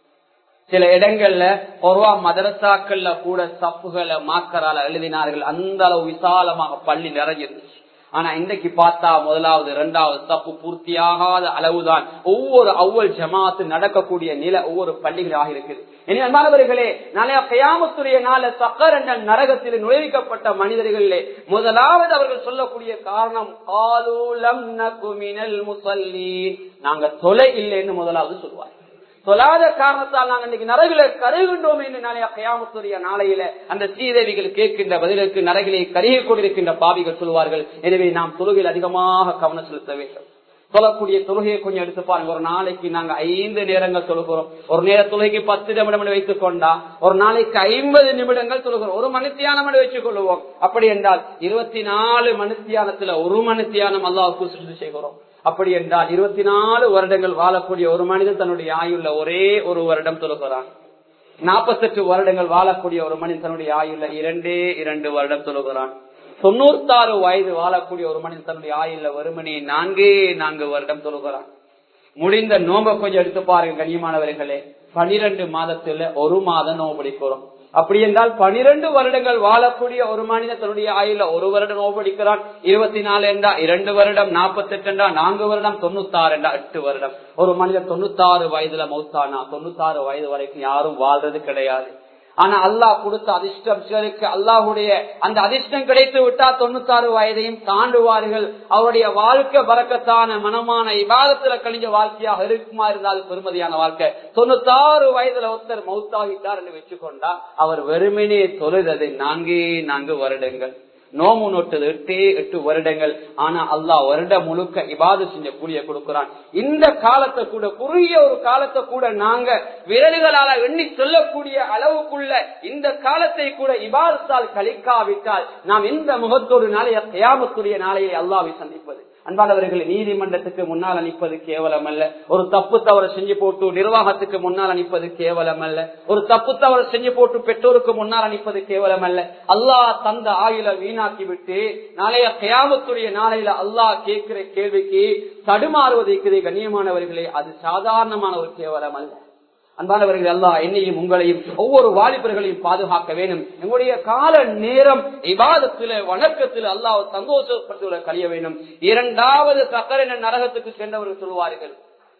சில இடங்கள்ல ஒருவா மதரசாக்கள்ல கூட சப்புகளை மாக்கரால எழுதினார்கள். அந்த அளவு விசாலமாக பள்ளி நிறைஞ்சிருந்துச்சு. ஆனா இன்றைக்கு பார்த்தா முதலாவது இரண்டாவது சப்பு பூர்த்தியாகாத அளவுதான் ஒவ்வொரு அவ்வல் ஜமாத்து நடக்கக்கூடிய நிலை ஒவ்வொரு பள்ளிகளாக இருக்குது. எனவே அன்பானவர்களே, நாளைய கியாமத்துடைய நாள சக்கர் என்ற நரகத்தில் நுழைவிக்கப்பட்ட மனிதர்களே முதலாவது அவர்கள் சொல்லக்கூடிய காரணம், காலூ லம் நகு மினல் முஸல்லீன், நாங்க தொலை இல்லைன்னு முதலாவது சொல்வார். சொல்லாத காரணத்தால் நாங்கள் இன்னைக்கு நரகில கருகின்றோம் என்று நாளைய கியாமத்துடைய நாளையில அந்த சீதேவிகள் கேட்கின்ற பதிலுக்கு நரகிலே கருகிக் கொண்டிருக்கின்ற பாவிகள் சொல்வார்கள். எனவே நாம் தொழுகையில் அதிகமாக கவனம் செலுத்த வேண்டும். சொல்லக்கூடிய தொழுகையை கொஞ்சம் எடுத்து பாருங்க. ஒரு நாளைக்கு நாங்க ஐந்து நேரங்கள் தொழுகிறோம். ஒரு நேர தொழுகைக்கு பத்து நிமிடம் வைத்துக் கொண்டா ஒரு நாளைக்கு ஐம்பது நிமிடங்கள் தொழுகிறோம். ஒரு மணித்தியானம் வச்சுக் கொள்வோம். அப்படி என்றால் இருபத்தி நாலு மணித்தியானத்துல ஒரு மணித்தியானம் அல்லாஹ்வுக்கு சுஜூது செய்கிறோம். அப்படி என்றால் இருபத்தி நாலு வருடங்கள் வாழக்கூடிய ஒரு மனிதன் தன்னுடைய ஆயுள்ள ஒரே ஒரு வருடம் தொழுகிறான். நாற்பத்தி எட்டு வருடங்கள் வாழக்கூடிய ஒரு மனிதன் தன்னுடைய ஆயுள்ள இரண்டே இரண்டு வருடம் தொழுகிறான். தொண்ணூத்தாறு வயது வாழக்கூடிய ஒரு மனிதன் தன்னுடைய ஆயுள்ள வெறுமனே நான்கே நான்கு வருடம் தொழுகிறான். முடிந்த நோம்ப கொஞ்சம் எடுத்து பாருங்க கண்ணியமானவர்களே. பனிரெண்டு மாதத்துல ஒரு மாதம் நோம்பு பிடிக்கிறோம். அப்படி என்றால் பனிரெண்டு வருடங்கள் வாழக்கூடிய ஒரு மனிதன் தன்னுடைய ஆயுள்ள ஒரு வருடம் நோம்பு பிடிக்கிறான். இருபத்தி நாலு என்றா இரண்டு வருடம், நாற்பத்தி எட்டு என்றா நான்கு வருடம், தொண்ணூத்தாறு என்றா எட்டு வருடம். ஒரு மனிதன் தொண்ணூத்தாறு வயதுல மௌத்தானா தொண்ணூத்தாறு வயது வரைக்கும் யாரும் வாழ்றது கிடையாது. ஆனா அல்லாஹ் கொடுத்த அதிர்ஷ்டம் சிலருக்கு அல்லாஹுடைய அந்த அதிர்ஷ்டம் கிடைத்து விட்டால் தொண்ணூத்தாறு வயதையும் தாண்டுவார்கள். அவருடைய வாழ்க்கை பரக்கத்தான மனமான இபாதத்துல கழிஞ்ச வாழ்க்கையாக இருக்குமா இருந்தால் பெருமதியான வாழ்க்கை. தொண்ணூத்தாறு வயதுல ஒருத்தர் மௌத்தாகிட்டார் என்று வச்சுக்கொண்டா அவர் வெறுமனே தொழுதது நான்கே நான்கு வருடங்கள், நோம்பு நோட்டது எட்டே எட்டு வருடங்கள். ஆனா அல்லாஹ் வருடம் முழுக்க இபாது செஞ்ச கூலிய கொடுக்கிறான். இந்த காலத்தை கூட, குறுகிய ஒரு காலத்தை கூட நாங்க விரல்களால எண்ணி சொல்லக்கூடிய அளவுக்குள்ள இந்த காலத்தை கூட இபாதத்தால் கழிக்காவிட்டால் நாம் எந்த முகத்தோடு நாளைய கியாமத்துடைய நாளையை அல்லாஹ்வை சந்திப்பது? அன்பானவர்களை, நீதிமன்றத்துக்கு முன்னால் அனுப்பது கேவலம் அல்ல. ஒரு தப்பு தவறு செஞ்சு போட்டு நிர்வாகத்துக்கு முன்னால் அனுப்பது கேவலம் அல்ல. ஒரு தப்பு தவறு செஞ்சு போட்டு பெற்றோருக்கு முன்னால் அனுப்பது கேவலம் அல்ல. அல்லாஹ் தந்த ஆயுள வீணாக்கி விட்டு நாளைய கியாமத்துடைய நாளையில அல்லாஹ் கேட்கிற கேள்விக்கு தடுமாறுவது இருக்குது கண்ணியமானவர்களே, அது சாதாரணமான ஒரு கேவலம் அல்ல. அன்பானவர்கள், அல்லாஹ் என்னையும் உங்களையும் ஒவ்வொரு வாலிபர்களையும் பாதுகாக்க வேண்டும். எங்களுடைய கால நேரம் இபாதத்தில வணக்கத்தில் அல்லாஹ் சந்தோஷப்படுத்த கழிய வேண்டும். இரண்டாவது சக்கர நரகத்துக்கு சென்றவர்கள் சொல்வார்கள்,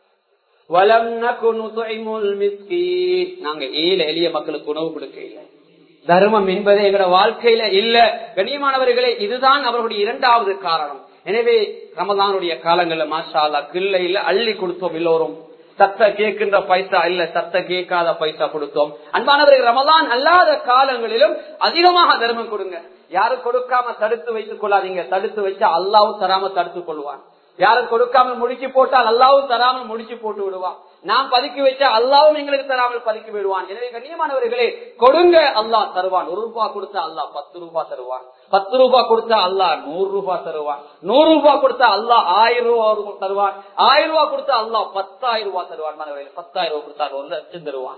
நாங்க ஏழை எளிய மக்களுக்கு உணவு கொடுக்க இல்லை. தர்மம் என்பதே எங்களோட வாழ்க்கையில இல்ல. கண்ணியமானவர்களே, இதுதான் அவர்களுடைய இரண்டாவது காரணம். எனவே ரமலானுடைய காலங்கள்ல மாஷா அல்லாஹ் கிள்ளையில அள்ளி கொடுத்தோம். எல்லோரும் சத்த கேட்கின்ற பைசா இல்ல, சத்த கேட்காத பைசா கொடுத்தோம். அன்பானவர்கள், ரமலான் அல்லாத காலங்களிலும் அதிகமாக தர்மம் கொடுங்க. யாரும் கொடுக்காம தடுத்து வைத்துக் கொள்ளாதீங்க. தடுத்து வச்சா அல்லாவும் தராம தடுத்துக் கொள்வான். யாரும் கொடுக்காமல் முடிச்சு போட்டால் அல்லாவும் தராமல் முடிச்சு போட்டு விடுவான். நாம் பதுக்கி வச்சா அல்லாவும் எங்களுக்கு தராமல் பதுக்கி விடுவான். எனவே கண்ணியமானவர்களே, கொடுங்க, அல்லாஹ் தருவான். ஒரு ரூபாய் கொடுத்தா அல்லாஹ் பத்து ரூபாய் தருவான். பத்து ரூபாய் கொடுத்தா அல்லாஹ் நூறு ரூபாய் தருவான். நூறு ரூபாய் கொடுத்தா அல்லாஹ் ஆயிரம் ரூபாய் தருவான். ஆயிரம் ரூபாய் கொடுத்தா அல்லாஹ் பத்தாயிரம் ரூபாய் தருவான். பத்தாயிரம் ரூபாய் கொடுத்தா ஒரு லட்சம் தருவான்.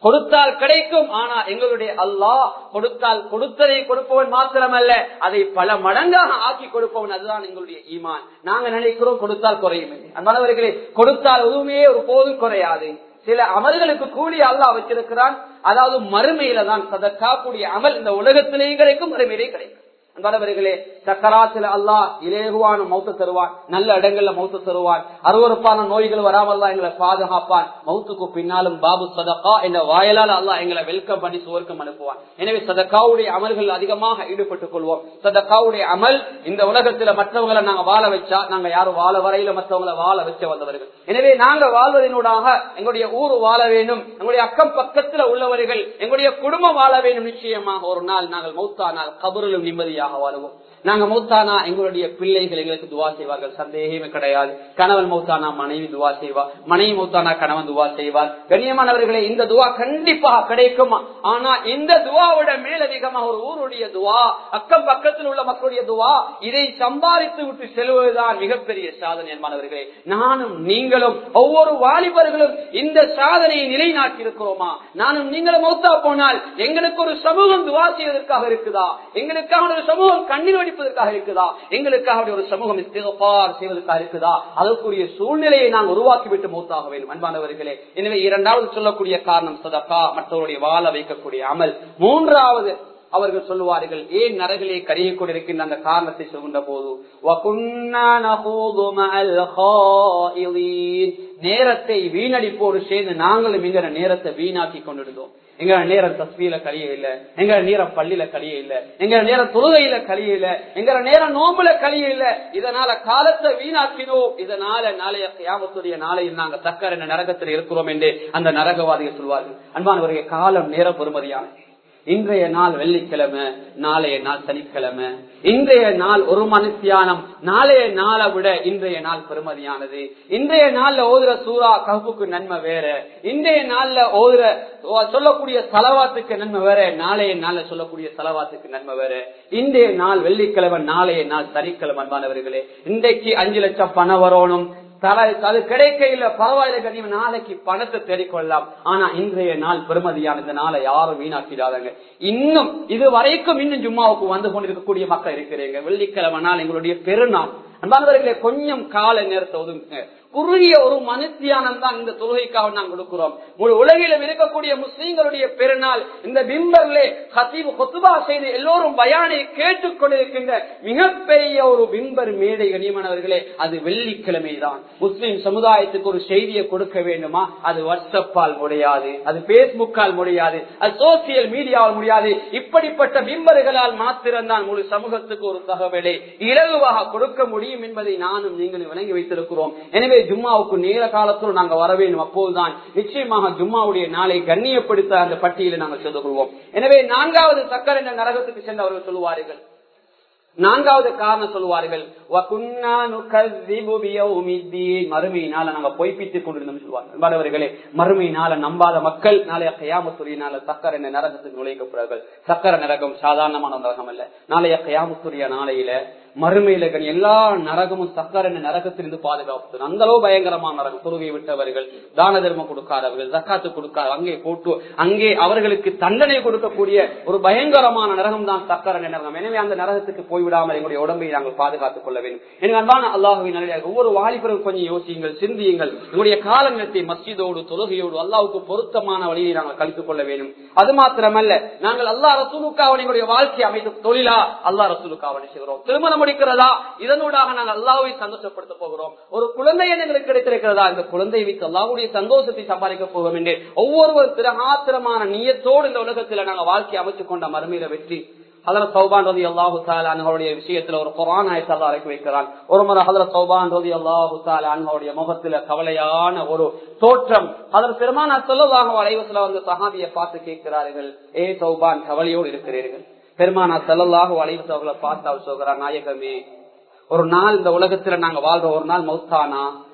கொடுத்தால் கிடைக்கும். ஆனா எங்களுடைய அல்லாஹ் கொடுத்தால் கொடுத்ததை கொடுப்பவன் மாத்திரமல்ல, அதை பல மடங்காக ஆக்கி கொடுப்பவன். அதுதான் எங்களுடைய ஈமான். நாங்க நினைக்கிறோம் கொடுத்தால் குறையும். அன்பானவர்களே, கொடுத்தால் எதுவுமே ஒரு போதும் குறையாது. சில அமல்களுக்கு கூலி அல்லாஹ் வச்சிருக்கிறான். அதாவது மறுமையில தான் சதக்கா கூடிய அமல் இந்த உலகத்திலேயும் கிடைக்கும், மறுமையிலே கிடைக்கும். அன்பானவர்களே, சக்கராத்துல அல்லாஹ் இலேகுவான மௌத்த தருவான், நல்ல இடங்கள்ல மௌத்த தருவான், அருவறுப்பான நோய்கள் வராமல் எங்களை பாதுகாப்பான். மௌத்துக்கு பின்னாலும் பாபு சதக்கா என்ற வாயிலால் அல்லாஹ் எங்களை வெல்கம் பண்ணி சுவர்க்கம் அனுப்புவான். எனவே சதக்காவுடைய அமல்கள் அதிகமாக ஈடுபட்டுக் கொள்வோம். சதக்காவுடைய அமல் இந்த உலகத்துல மற்றவங்களை நாங்க வாழ வச்சா, நாங்க யாரும் வாழ வரையில மற்றவங்களை வாழ வச்ச வந்தவர்கள். எனவே நாங்க வாழ்வதனூடாக எங்களுடைய ஊர் வாழ வேண்டும், எங்களுடைய அக்கம் பக்கத்துல உள்ளவர்கள், எங்களுடைய குடும்பம் வாழ வேண்டும். நிச்சயமாக ஒரு நாள் நாங்கள் மௌத்தானால் கபரிலும் நிம்மதியாக வாழுவோம். நாங்க மௌத்தானா எங்களுடைய பிள்ளைகள் எங்களுக்கு துவா செய்வார்கள், சந்தேகமே கிடையாது. கணவன் மௌத்தானா மனைவி துவா செய்வார், மனைவி மௌத்தானா கணவன் துவா செய்வார். கண்ணியமானவர்களே, இந்த துவா கண்டிப்பாக கிடைக்குமா? ஆனா இந்த துவாவோட மேலதிகமாக ஒரு ஊருடைய துவா, அக்கம் பக்கத்தில் உள்ள மக்களுடைய துவா, இதை சம்பாதித்து விட்டு செல்வதுதான் மிகப்பெரிய சாதனை. என்பானவர்களே, நானும் நீங்களும் ஒவ்வொரு வாலிபர்களும் இந்த சாதனையை நிலைநாட்டி இருக்கிறோமா? நானும் நீங்களும் மௌத்தா போனால் எங்களுக்கு ஒரு சமூகம் துவா செய்வதற்காக இருக்குதா? எங்களுக்காக ஒரு சமூகம் கண்ணீர் வடிப்பதற்காக இருக்குதா? எங்களுக்காக ஒரு சமூகம் இஸ்திக்ஃபார் செய்வதற்காக இருக்குதா? அதற்குரிய சூழ்நிலையை நாங்கள் உருவாக்கிவிட்டு மௌத்தாக வேண்டும். அன்பானவர்களே, எனவே இரண்டாவது சொல்லக்கூடிய காரணம் சதகா, மற்றவருடைய வாழ வைக்கக்கூடிய அமல். மூன்றாவது அவர்கள் சொல்லுவார்கள், ஏன் நரகிலே கருகி கொண்டிருக்கின்ற அந்த காரணத்தை சொல்கின்ற போது, நேரத்தை வீணடிப்போடு சேர்ந்து நாங்களும் எங்க நேரத்தை வீணாக்கி கொண்டிருந்தோம். எங்க நேரம் தஸ்பீல கழிய இல்ல, எங்க நேரம் பள்ளியில கழிய இல்ல, எங்க நேரம் தொழுகையில கழிய இல்ல, எங்க நேரம் நோம்புல கழிய இல்ல. இதனால காலத்தை வீணாக்கினோம். இதனால நாளைய கியாமத்துடைய நாளையில் நாங்க தக்கர் என்ற நரகத்தில் இருக்கிறோம் என்று அந்த நரகவாதிகள் சொல்வார்கள். அன்பானவர்கள், காலம் நேரம் பெறுமதியானது. இன்றைய நாள் வெள்ளிக்கிழமை, நாளைய நாள் சனிக்கிழமை. இன்றைய நாள் ஒரு மனுஷியானம், நாளைய நாளை விட இன்றைய நாள் பெருமதியானது. இன்றைய நாள்ல ஓதுற சூரா கஹ்ஃபுக்கு நன்மை வேற, இன்றைய நாள்ல ஓதுற சொல்லக்கூடிய சலவாத்துக்கு நன்மை வேற, நாளைய நாள்ல சொல்லக்கூடிய சலவாத்துக்கு நன்மை வேற. இன்றைய நாள் வெள்ளிக்கிழமை, நாளைய நாள் சனிக்கிழமை. அன்பானவர்களே, இன்றைக்கு அஞ்சு லட்சம் பணம் வரணும், அது கிடைக்க இல்ல, பரவாயில்ல கண்ணியம், நாளைக்கு பணத்தை தேடிக்கொள்ளலாம். ஆனா இன்றைய நாள் பெருமதியான இந்த நாளை யாரும் வீணாக்கிடாதாங்க. இன்னும் இது வரைக்கும் இன்னும் ஜும்மாவுக்கு வந்து கொண்டிருக்கக்கூடிய மக்கள் இருக்கிறீங்க. வெள்ளிக்கிழமை நாள் எங்களுடைய பெருநாள். அன்பானவர்களே, கொஞ்சம் கால நேரத்தை ஒதுங்க. குறுகிய ஒரு மனுத்தியானம் தான் இந்த தொழுகைக்காக நாம் கொடுக்கிறோம். முழு உலகிலும் இருக்கக்கூடிய முஸ்லீம்களுடைய பெருநாள் இந்த பிம்பர்லே ஹதீப் குத்பா செய்து எல்லோரும் பயானை கேட்டுக் கொண்டிருக்கின்ற மிகப்பெரிய ஒரு பிம்பர் மேடை. கண்ணியமானவர்களே, அது வெள்ளிக்கிழமை தான். முஸ்லீம் சமுதாயத்துக்கு ஒரு செய்தியை கொடுக்க வேண்டுமா? அது வாட்ஸ்அப்பால் முடியாது, அது பேஸ்புக்கால் முடியாது, அது சோசியல் மீடியாவால் முடியாது. இப்படிப்பட்ட பிம்பர்களால் மாத்திரம்தான் முழு சமூகத்துக்கு ஒரு தகவலை இலகுவாக கொடுக்க முடியும் என்பதை நானும் நீங்களும் விளங்கி வைத்திருக்கிறோம். எனவே ஜும்மாவுக்கு நேர காலத்தில் நாங்கள் வர வேண்டும். அப்போதுதான் நிச்சயமாக ஜும்மாவுடைய நாளை கண்ணியப்படுத்த அந்த பட்டியலை நாங்கள் செய்து கொள்வோம். எனவே நான்காவது சக்கர் என்ற நரகத்துக்கு சென்று அவர்கள் சொல்லுவார்கள். நான்காவது காரணம் சொல்லுவார்கள், மறுமையினால நாங்க பொய்ப்பித்துக் கொண்டிருந்தோம் சொல்லுவார்கள். மறுமையினால நம்பாத மக்கள் நாளைய கியாமத்துடைய நாள சக்கர என்ற நரகத்துக்கு நுழைக்கப்படுவார்கள். சக்கர நரகம் சாதாரணமான நரகம் அல்ல. நாளைய கியாமத்துடைய நாளையில மறுமையில எல்லா நரகமும் சக்கர என்ற நரகத்திலிருந்து பாதுகாப்பு. அந்த அளவு பயங்கரமான நரகம். தொழுகை விட்டவர்கள், தான தர்மம் கொடுக்காதவர்கள், ஜக்காத்து கொடுக்காத, அங்கே போட்டு அங்கே அவர்களுக்கு தண்டனை கொடுக்கக்கூடிய ஒரு பயங்கரமான நரகம் தான் சக்கர என்ற நரகம். எனவே அந்த நரகத்துக்கு போய் விடாமல் எங்களுடைய உடம்பை நாங்கள் பாதுகாத்துக் கொள்ள வேண்டும். எனக்கு அன்பான அல்லாஹ்வின் நல்லடியார்களே, ஒவ்வொரு வாலிபரும் கொஞ்சம் யோசியுங்கள், சிந்தியுங்கள். எங்களுடைய கால நேரத்தை மஸ்ஜிதோடு தொழுகையோடு அல்லாஹ்வுக்கு பொருத்தமான வழியை நாங்கள் கழித்துக் கொள்ள வேண்டும். அது மாத்திரமல்ல, நாங்கள் அல்லாஹ் ரசூலுக்காக எங்களுடைய வாழ்க்கை அமைத்து தொழிலா அல்லாஹ் ரசூலுக்காக செய்கிறோம். திருமணம் முடிக்கிறதா, இதனூடாக நாங்கள் அல்லாஹ்வை சந்தோஷப்படுத்த போகிறோம். ஒரு குழந்தை எங்களுக்கு கிடைத்திருக்கிறதா, இந்த குழந்தையை வைத்து அல்லாஹ்வுடைய சந்தோஷத்தை சம்பாதிக்க போவோம் என்று ஒவ்வொருவர் திரகாத்திரமான நியத்தோடு இந்த உலகத்தில் நாங்கள் வாழ்க்கை அமைத்துக் கொண்ட மறுமையில வெற்றி. ஹஜ்ரத் சௌபான் ரலியல்லாஹு தஆலா அன்ஹுடைய விஷயத்துல ஒரு குர்ஆன் ஆயத்தை அல்லாஹ் இறக்கி வைக்கிறான். ஒரு முறை ஹஜ்ரத் சௌபான் ரலியல்லாஹு தஆலா அன்ஹுடைய முகத்துல கவலையான ஒரு தோற்றம். ஹஜ்ரத் பெருமானார் ஸல்லல்லாஹு அலைஹி வஸல்லம் அந்த சஹாபியை பார்த்து கேட்கிறார்கள், ஏ சௌபான், கவலையோடு இருக்கிறீர்கள்? பெருமானார் ஸல்லல்லாஹு அலைஹி வஸல்லம் அவர்களை பார்த்து அவர் சொல்கிறார், நாயகமே, ஒரு நாள் இந்த உலகத்துல நாங்க வாழ்ற ஒரு நாள் மௌத்தானா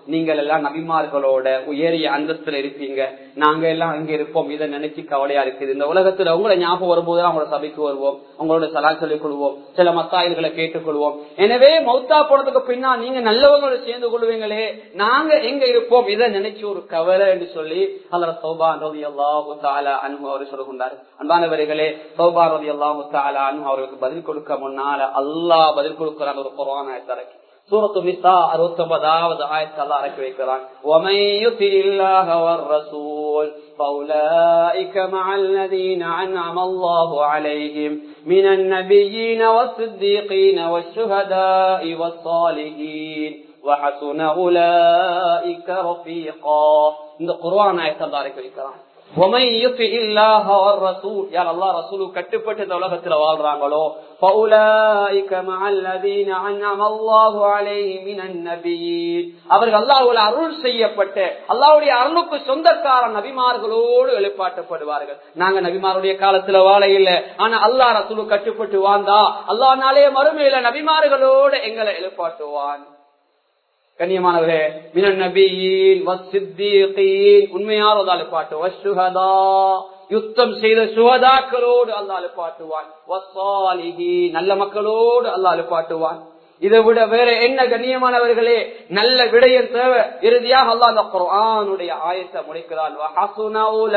நீங்கள் எல்லாம் நபிமார்களோட உயரிய அந்தஸ்துல இருப்பீங்க, நாங்க எல்லாம் அங்க இருப்போம், இதை நினைச்சு கவலையா இருக்குது. இந்த உலகத்துல உங்களை ஞாபகம் வரும்போது அவங்களோட சபைக்கு வருவோம், உங்களோட சலால் சொல்லிக் கொள்வோம், சில மசாயில்களை கேட்டுக்கொள்வோம். எனவே மௌத்தா போனதுக்கு பின்னா நீங்க நல்லவங்களோட சேர்ந்து கொள்வீங்களே, நாங்க எங்க இருப்போம், இதை நினைச்சு ஒரு கவலை என்று சொல்லி ஹஜ்ரத் சௌபான் ரலியல்லாஹு தஆலா அன்ஹு அவர் சொல்லுகின்றார். அன்பானவர்களே, சௌபான் ரலியல்லாஹு தஆலா அன்ஹு அவர்களுக்கு பதில் கொடுக்க முன்னால அல்லாஹ் பதில் கொடுக்கிறான். ஒரு குர்ஆன் ஆயத்தை இறக்கி சூரத்து நிஸா அறுபத்தி ஒன்பதாவது ஆயத்தை அல்லாஹ் இறக்கி வைக்கிறான். وَمَن يُطِعِ اللَّهَ وَالرَّسُولَ فَأُولَئِكَ مَعَ الَّذِينَ أَنْعَمَ اللَّهُ عَلَيْهِمْ مِنَ النَّبِيِّينَ وَالصِّدِّيقِينَ وَالشُّهَدَاءِ وَالصَّالِحِينَ وَحَسُنَ أُولَئِكَ رَفِيقًا. இந்த குர்ஆன் ஆயத்தை அல்லாஹ் இறக்கி வைக்கிறான். وَمَن يُطِعِ اللَّهَ وَالرَّسُولَ யார் அல்லாஹ் ரசூலுக்கு கட்டுப்பட்டு இந்த உலகத்துல வாழ்றாங்களோ فَأُولَئِكَ مَعَ الَّذِينَ أَنْعَمَ اللَّهُ عَلَيْهِمْ مِنَ النَّبِيِّينَ அவர்கள் அல்லாஹ்வால் அருள் செய்யப்பட்ட அல்லாஹ்வுடைய அருளுக்கு சொந்தக்கார நபிமார்களோடு எழுப்பாட்டப்படுவார்கள். நாங்க நபிமாருடைய காலத்துல வாழ இல்ல, ஆனா அல்லாஹ் ரசூலுக்கு கட்டுப்பட்டு வாழ்ந்தா அல்லாஹ் நாளைய மறுமையில நபிமார்களோடு எங்களை எழுப்பாட்டுவான். கண்ணியமானவரே, மினன் நபியீன் வஸ்ஸித்தீகீன் உண்மையாளர் அழைப்பாட்டு, வஸ்ஸுஹதா யுத்தம் செய்த சுஹதாக்களோடு அல்லாஹ் அழைப்பாட்டுவான், வஸ்ஸாலிஹீன் நல்ல மக்களோடு அல்லாஹ் அழைப்பாட்டுவான். இதை விட வேற என்ன கண்ணியமானவர்களே நல்ல விடயம் தேவை? இறுதியாக அல்லாஹ் அந்த குர்ஆனுடைய ஆயத்தை முடிக்கிறான். வஹஸுன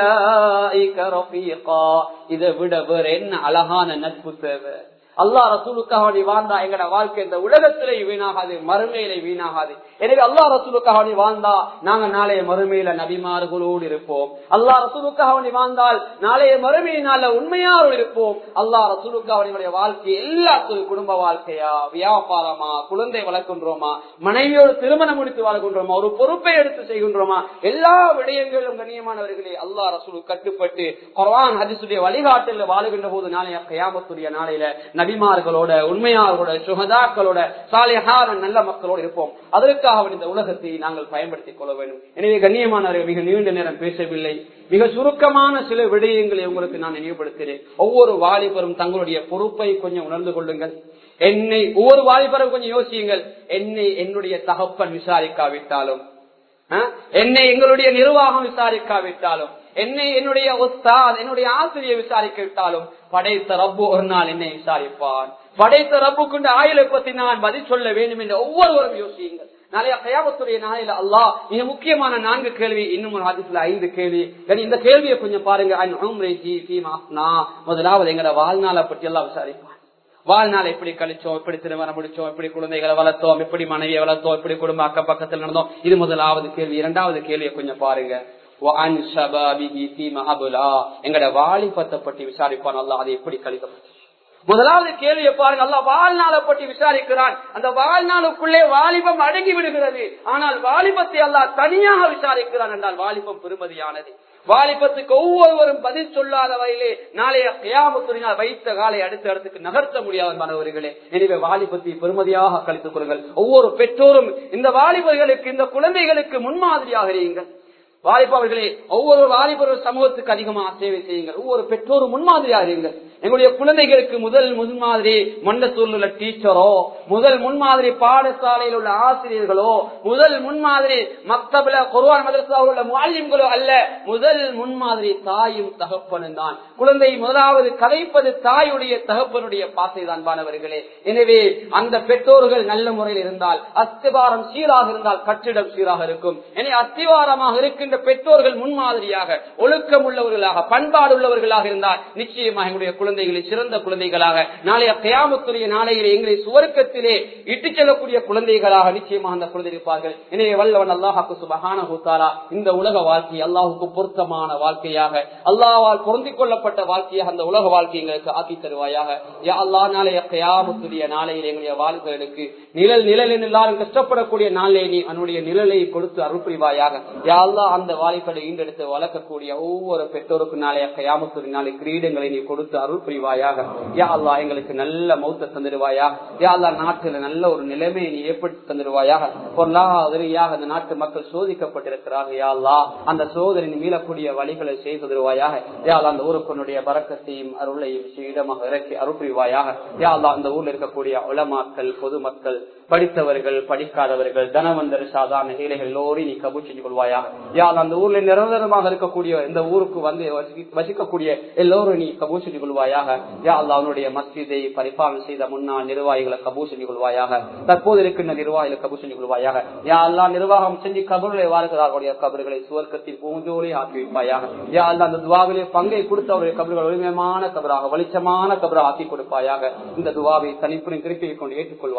உலாயிக ரஃபீகா. இதை விட வேற என்ன அழகான நட்பு தேவை? அல்லாஹ் ரசூலுக்காக வாழ்ந்தா எங்கட வாழ்க்கை இந்த உலகத்திலே வீணாகாது, மறுமையிலே வீணாகாது. எனவே அல்லாஹ் ரசூலுக்காக வாழ்ந்தா நாங்க நாளைய மறுமையில நபிமார்களோடு இருப்போம். அல்லாஹ் ரசூலுக்காக வாழ்ந்தால் நாளைய மறுமையினால உண்மையாரோடு இருப்போம். அல்லாஹ் ரசூலுக்காக வாழ்க்கை எல்லாத்துக்கும் குடும்ப வாழ்க்கையா, வியாபாரமா, குழந்தை வளர்க்கின்றோமா, மனைவியோடு திருமணம் முடித்து வாழ்கின்றோமா, ஒரு பொறுப்பை எடுத்து செய்கின்றோமா, எல்லா விடயங்களும் கண்ணியமானவர்களே அல்லாஹ் ரசூலுக்கு கட்டுப்பட்டு குர்ஆன் ஹதீஸுடைய வழிகாட்டல் வாழுகின்ற போது நாளைய கியாமத்துடைய நாளையில நபிமார்களோட, உண்மையாளர்களோட, சுஹதாக்களோட, சாலிஹான நல்ல மக்களோடு இருப்போம். அதற்காக இந்த உலகத்தை நாங்கள் பயன்படுத்திக் கொள்ள வேண்டும். எனவே கண்ணியமானவர்கள், மிக நீண்ட நேரம் பேசவில்லை, மிக சுருக்கமான சில விடயங்களை உங்களுக்கு நான் நினைவுபடுத்துகிறேன். ஒவ்வொரு வாலிபரும் தங்களுடைய பொறுப்பை கொஞ்சம் உணர்ந்து கொள்ளுங்கள். என்னை ஒவ்வொரு வாலிபரும் கொஞ்சம் யோசியுங்கள். என்னை என்னுடைய தகப்பன் விசாரிக்காவிட்டாலும், என்னை எங்களுடைய நிர்வாகம் விசாரிக்காவிட்டாலும், என்னை என்னுடைய உஸ்தாத் என்னுடைய ஆசிரியர் விசாரிக்காவிட்டாலும் படைத்த ரப்பு ஒரு நாள் என்னை விசாரிப்பான். படைத்த ரப்புக்கு ஆயுளை பத்தி நான் பதில் சொல்ல வேண்டும் என்று ஒவ்வொருவரும் யோசியுங்கள். நாளைய கயாமத்துடைய நாளையில அல்லாஹ் மிக முக்கியமான நான்கு கேள்வி, இன்னும் ஒரு ஹதீஸ்ல ஐந்து கேள்வி. இந்த கேள்வியை கொஞ்சம் பாருங்க. முதலாவது எங்கட வாழ்நாளை பற்றி எல்லாம் விசாரிப்பான். வாழ்நாள் எப்படி கழிச்சோம், எப்படி திருமணம் முடிச்சோம், எப்படி குழந்தைகளை வளர்த்தோம், எப்படி மனைவியை வளர்த்தோம், எப்படி குடும்ப அக்க பக்கத்தில் நடந்தோம். இது முதலாவது கேள்வி. இரண்டாவது கேள்வியை கொஞ்சம் பாருங்க. எங்கட வாலிபத்தை பற்றி விசாரிப்பான் அல்லாஹ், அதை எப்படி கழிக்கப்பட்ட. முதலாவது கேள்வியை பாருங்க, அல்லாஹ் வாழ்நாளை பற்றி விசாரிக்கிறான். அந்த வாழ்நாளுக்குள்ளே வாலிபம் அடங்கி விடுகிறது. ஆனால் வாலிபத்தை அல்லாஹ் தனியாக விசாரிக்கிறான் என்றால் வாலிபம் பெருமதியானது. வாலிபத்துக்கு ஒவ்வொருவரும் பதில் சொல்லாத வகையிலே நாளைய கியாமத்தினால் வைத்த காலை அடுத்த இடத்துக்கு நகர்த்த முடியாத மாணவர்களே. எனவே வாலிபத்தை பெருமதியாக கழித்துக் கொள்ளுங்கள். ஒவ்வொரு பெற்றோரும் இந்த வாலிபர்களுக்கு, இந்த குழந்தைகளுக்கு முன்மாதிரியாக இருங்கள். வாலிபவர்களே, ஒவ்வொரு வாலிபர் சமூகத்துக்கு அதிகமாக சேவை செய்யுங்கள். ஒவ்வொரு பெற்றோரும் முன்மாதிரியாக இருங்கள். எங்களுடைய குழந்தைகளுக்கு முதல் முன்மாதிரி மண்டசூரில் உள்ள டீச்சரோ, முதல் முன்மாதிரி பாடசாலையில் உள்ள ஆசிரியர்களோ, முதல் முன்மாதிரி மக்தபில குர்ஆன் மதரசாவில் உள்ள முஅல்லிம்களோ அல்ல. முதல் முன்மாதிரி தாயும் தகப்பனும் தான். குழந்தை முதலாவது கதைப்பது தாயுடைய தகப்பனுடைய பாசை தான் மாணவர்களே. எனவே அந்த பெற்றோர்கள் நல்ல முறையில் இருந்தால், அஸ்திவாரம் சீராக இருந்தால் கட்டிடம் சீராக இருக்கும். எனவே அஸ்திவாரமாக இருக்கின்ற பெற்றோர்கள் முன்மாதிரியாக, ஒழுக்கம் உள்ளவர்களாக, பண்பாடு உள்ளவர்களாக இருந்தால் நிச்சயமாக எங்களுடைய குழந்தைகளை சிறந்த குழந்தைகளாக, நாளைய கியாமத்துடைய நாளையிலே எங்களை சுவர்க்கத்திலே இட்டு செல்லக்கூடிய குழந்தைகளாக நிச்சயமாக அந்த குழந்தை இருப்பார்கள். எனவே வல்லவன் அல்லாஹ்வுக்கு சுப்ஹானஹு தஆலா இந்த உலக வாழ்க்கை அல்லாஹ்வுக்கு பொருத்தமான வாழ்க்கையாக, அல்லாஹ்வால் பொருந்திக் கொள்ளப்பட்ட வாழ்க்கையாக அந்த உலக வாழ்க்கை எங்களுக்கு ஆக்கி தருவாயாக. யா அல்லாஹ், நாளைய கியாமத்துடைய நாளையிலே எங்களுடைய வாழ்க்கைகளுக்கு நிழல் நிழல் எல்லாரும் கஷ்டப்படக்கூடிய நாளே நீ அவனுடைய நிழலை கொடுத்து அருள் புரிவாயாக. யா அல்லாஹ், அந்த வாலிபரை ஈண்டெடுத்து வளர்க்கக்கூடிய ஒவ்வொரு பெற்றோருக்கும் நாளைய கியாமத்துடைய நாளை கிரீடங்களை நீ கொடுத்து அருள் புரிவாயாக. யா அல்லாஹ், எங்களுக்கு நல்ல மௌத்த தந்துடுவாயா. யா அல்லாஹ், நாட்டில நல்ல ஒரு நிலைமையை நீ ஏற்படுத்தி தந்துடுவாயாக. பொருளாதாரியாக அந்த நாட்டு மக்கள் சோதிக்கப்பட்டிருக்கிறார்கள். யா அல்லாஹ், அந்த சோதனை மீளக்கூடிய வழிகளை செய்து தருவாயாக. யா அல்லாஹ், அந்த ஊருக்குடைய பரக்கத்தையும் அருளையும் இடமாக இறக்கி அருள் புரிவாயாக. யா அல்லாஹ், அந்த ஊர்ல இருக்கக்கூடிய உலமாக்கள், பொதுமக்கள், படித்தவர்கள் படிக்காதவர்கள் தனவந்தர் சாதாரண ஏழைகள் எல்லோரும் நீ கபூல் செஞ்சு கொள்வாயாக. யாழ் அந்த ஊர்ல நிரந்தரமாக இருக்கக்கூடிய இந்த ஊருக்கு வந்து வசிக்கக்கூடிய எல்லோரும் நீ கபூல் செஞ்சு கொள்வாயாக. யாழ் அவனுடைய மஸ்ஜிதை பரிபாலனை செய்த முன்னாள் நிர்வாகிகளை கபூல் செஞ்சு கொள்வாயாக. தற்போது இருக்கின்ற நிர்வாகிகளை கபூல் செஞ்சு கொள்வாயாக. யாழ்லாம் நிர்வாகம் செஞ்சு கபர்களை வாழ்கிறார்களுடைய கபர்களை சுவர்க்கத்தில் பூஞ்சோலை ஆக்கி வைப்பாயாக. யாழ் அந்த துவாவிலே பங்கை கொடுத்தவருடைய கபர்கள் ஒளிமயமான கபராக வெளிச்சமான கபராக ஆக்கி கொடுப்பாயாக. இந்த துவாவை தனிப்புடன் திருப்பிக் கொண்டு ஏற்றுக்கொள்வார்.